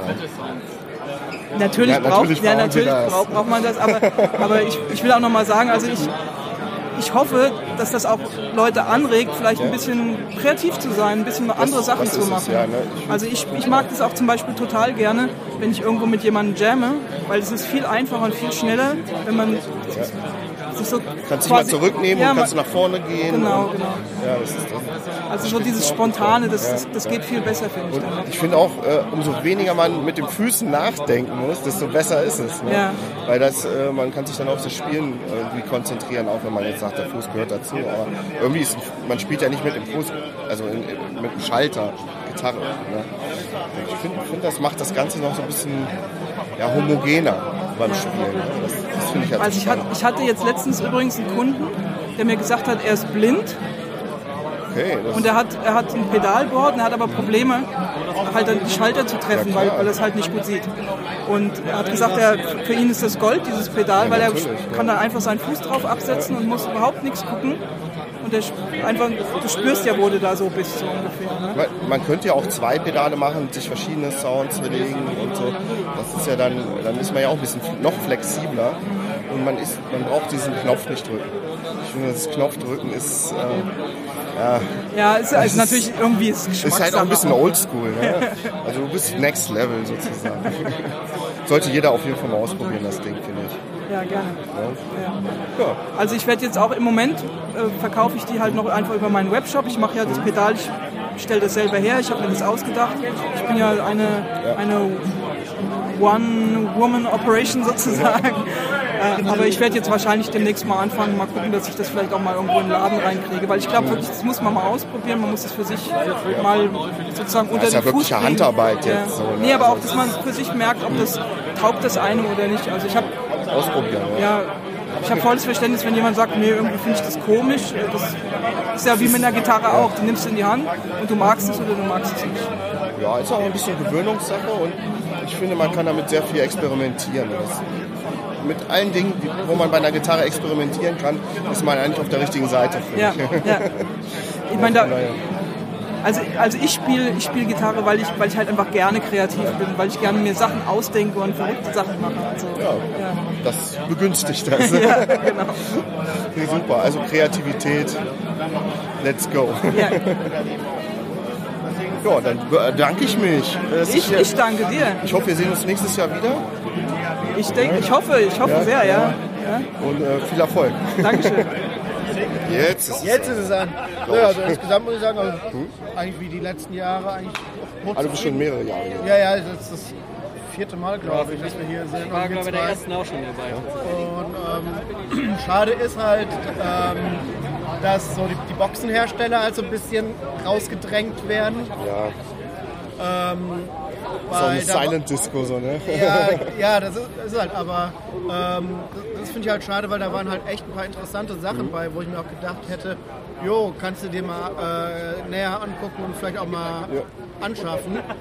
Natürlich, ja, braucht, natürlich, ja, natürlich braucht, braucht, braucht man das, aber, aber ich, ich will auch noch mal sagen, also ich, ich hoffe, dass das auch Leute anregt, vielleicht ein bisschen kreativ zu sein, ein bisschen andere das, Sachen das zu machen. Es, ja, ne? ich also ich, ich mag das auch zum Beispiel total gerne, wenn ich irgendwo mit jemandem jamme, weil es ist viel einfacher und viel schneller, wenn man ja. sich so kannst dich mal zurücknehmen ja, und kannst nach vorne gehen. Genau, und, genau. Ja, das ist das. Also so dieses Spontane, das, das, das geht viel besser, finde ich. Und dann. ich finde auch, äh, umso weniger man mit den Füßen nachdenken muss, desto besser ist es. Ne? Ja. Weil das, äh, man kann sich dann auf das Spielen irgendwie konzentrieren, auch wenn man jetzt sagt, der Fuß gehört dazu. Aber irgendwie ist, man spielt ja nicht mit dem Fuß, also in, in, mit dem Schalter, Gitarre. Ne? Ich finde, find, das macht das Ganze noch so ein bisschen ja, homogener beim Spielen. Das, das finde ich halt Also ich, hat, ich hatte jetzt letztens übrigens einen Kunden, der mir gesagt hat, er ist blind. Okay, und er hat, er hat ein Pedalboard und er hat aber Probleme, halt dann die Schalter zu treffen, ja, weil, weil er es halt nicht gut sieht. Und er hat gesagt, er, für ihn ist das Gold, dieses Pedal, ja, weil er ja. kann dann einfach seinen Fuß drauf absetzen und muss überhaupt nichts gucken. Und der einfach, du spürst ja, wo du da so bist, so ungefähr. Ne? Man, man könnte ja auch zwei Pedale machen und sich verschiedene Sounds belegen und so. Das ist ja dann, dann ist man ja auch ein bisschen noch flexibler und man, ist, man braucht diesen Knopf nicht drücken. Ich finde, das Knopfdrücken ist, äh, ja... Ja, ist, also ist natürlich irgendwie ist Geschmackssache. Ist halt auch ein bisschen oldschool. Ne? Also du bist Next Level sozusagen. Sollte jeder auf jeden Fall mal ausprobieren, das Ding, finde ich. Ja, gerne. Ja. Ja. Ja. Also ich werde jetzt auch im Moment, äh, verkaufe ich die halt noch einfach über meinen Webshop. Ich mache ja das Pedal, ich stelle das selber her, ich habe mir das ausgedacht. Ich bin ja eine, ja. eine One-Woman-Operation sozusagen. äh, aber ich werde jetzt wahrscheinlich demnächst mal anfangen, mal gucken, dass ich das vielleicht auch mal irgendwo in den Laden reinkriege. Weil ich glaube wirklich, das muss man mal ausprobieren, man muss das für sich mal sozusagen unter den Fuß bringen. Das ist ja wirkliche Handarbeit ja. jetzt. So, ne? Nee, aber auch, dass man für sich merkt, ob das taugt das eine oder nicht. Also ich habe ausprobieren. Ja, ich habe volles Verständnis, wenn jemand sagt, nee, irgendwie finde ich das komisch. Das ist ja wie mit einer Gitarre auch. Du nimmst es in die Hand und du magst es oder du magst es nicht. Ja, ist auch ein bisschen Gewöhnungssache und ich finde, man kann damit sehr viel experimentieren. Das mit allen Dingen, wo man bei einer Gitarre experimentieren kann, ist man eigentlich auf der richtigen Seite. Ja, ja. Ich meine, da, also, also ich spiele ich spiel Gitarre, weil ich, weil ich halt einfach gerne kreativ bin, weil ich gerne mir Sachen ausdenke und verrückte Sachen mache. Also, ja, ja, das begünstigt das. Ja, genau. Okay, super, also Kreativität, let's go. Ja. Ja, dann danke ich mich. Ich, ich, ich danke dir. Ich hoffe, wir sehen uns nächstes Jahr wieder. Ich denke, ich hoffe, ich hoffe ja, sehr, ja. ja. Und äh, viel Erfolg. Dankeschön. Jetzt ist, Jetzt ist es an. Ja, also insgesamt muss ich sagen, also hm? eigentlich wie die letzten Jahre eigentlich. Also du bist schon mehrere Jahre hier. Ja, ja, das ist das vierte Mal, glaube ich, dass wir hier sind. Ich war bei der ersten auch schon dabei. Und ähm, schade ist halt, ähm, dass so die, die Boxenhersteller halt so ein bisschen rausgedrängt werden. Ja. Ähm, so ein Silent Disco, so, ne? Ja, ja das, ist, das ist halt, aber ähm, das, das finde ich halt schade, weil da waren halt echt ein paar interessante Sachen mhm. bei, wo ich mir auch gedacht hätte, jo, kannst du dir mal äh, näher angucken und vielleicht auch mal ja. anschaffen.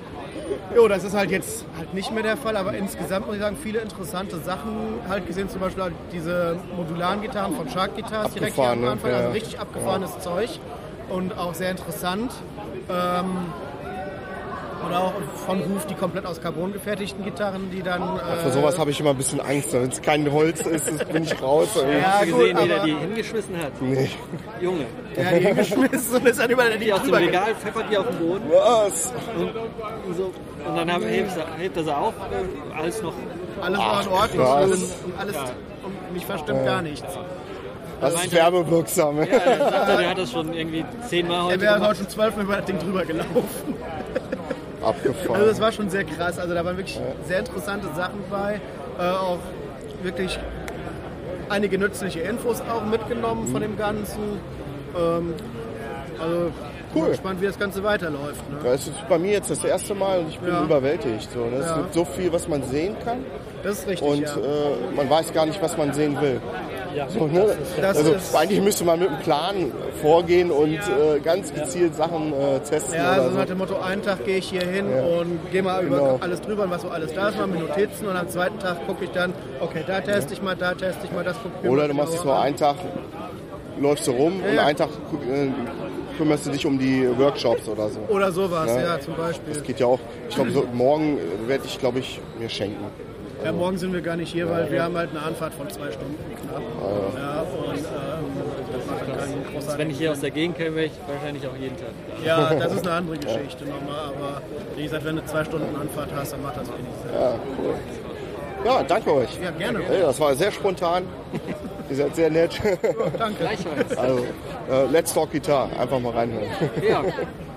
Jo, das ist halt jetzt halt nicht mehr der Fall, aber insgesamt muss ich sagen, viele interessante Sachen halt gesehen, zum Beispiel halt diese modularen Gitarren von Shark Guitars direkt hier am Anfang, ne? also Ja. richtig abgefahrenes ja. Zeug und auch sehr interessant. Ähm, Oder auch von Ruf die komplett aus Carbon gefertigten Gitarren, die dann... Äh, Für sowas habe ich immer ein bisschen Angst. Wenn es kein Holz ist, ist- bin ich raus. Ja, Hast du gesehen, gut, wie der aber- die hingeschmissen hat? Nee. Junge. ja, die hingeschmissen und ist dann überall Die aus dem drüber Regal pfeffert die auf den Boden. Was? Und, so, und dann haben, hebt, er, hebt er sie auf. äh, Alles noch. Alles war in Ordnung krass. und, und alles und mich verstimmt gar nichts. Das ist werbewirksam. Ja, der sagte, der hat das schon irgendwie zehnmal Er heute wäre gemacht. heute schon zwölfmal über das Ding drüber gelaufen. Abgefahren. Also das war schon sehr krass. Also da waren wirklich sehr interessante Sachen bei. Äh, auch wirklich einige nützliche Infos auch mitgenommen von dem Ganzen. Ähm, also Cool. bin gespannt, wie das Ganze weiterläuft. Ne? Das ist bei mir jetzt das erste Mal und ich bin Ja. überwältigt. So, ne? Es Ja. gibt so viel, was man sehen kann Das ist richtig, und ja. äh, man weiß gar nicht, was man sehen will. Ja, So, ne? Das Also ist- eigentlich müsste man mit einem Plan vorgehen und äh, ganz gezielt Sachen äh, testen. Ja, oder also so. nach dem Motto, einen Tag gehe ich hier hin Ja. und gehe mal über Genau. alles drüber und was so alles da ist, mal mit Notizen und am zweiten Tag gucke ich dann, okay, da teste ich mal, da teste ich mal, das gucke ich mir Oder mal du machst es genauer nur an. einen Tag, läufst du rum Ja, und ja. einen Tag äh, kümmerst du dich um die Workshops oder so. Oder sowas, Ja. ja, zum Beispiel. Das geht ja auch. Ich glaube, so, morgen äh, werde ich, glaube ich, mir schenken. Ja, morgen sind wir gar nicht hier, weil wir haben halt eine Anfahrt von zwei Stunden knapp. Ja, und ähm, das macht dann keinen großartigen Wenn ich hier aus der Gegend käme, wäre ich wahrscheinlich auch jeden Tag da. Ja, das ist eine andere Geschichte nochmal, aber wie gesagt, wenn du zwei Stunden Anfahrt hast, dann macht das wenig Sinn. Ja, danke euch. Ja, gerne. Hey, das war sehr spontan. Ihr seid sehr nett. Danke. Gleichfalls. Also, äh, Let's Talk Guitar. Einfach mal reinhören. Ja.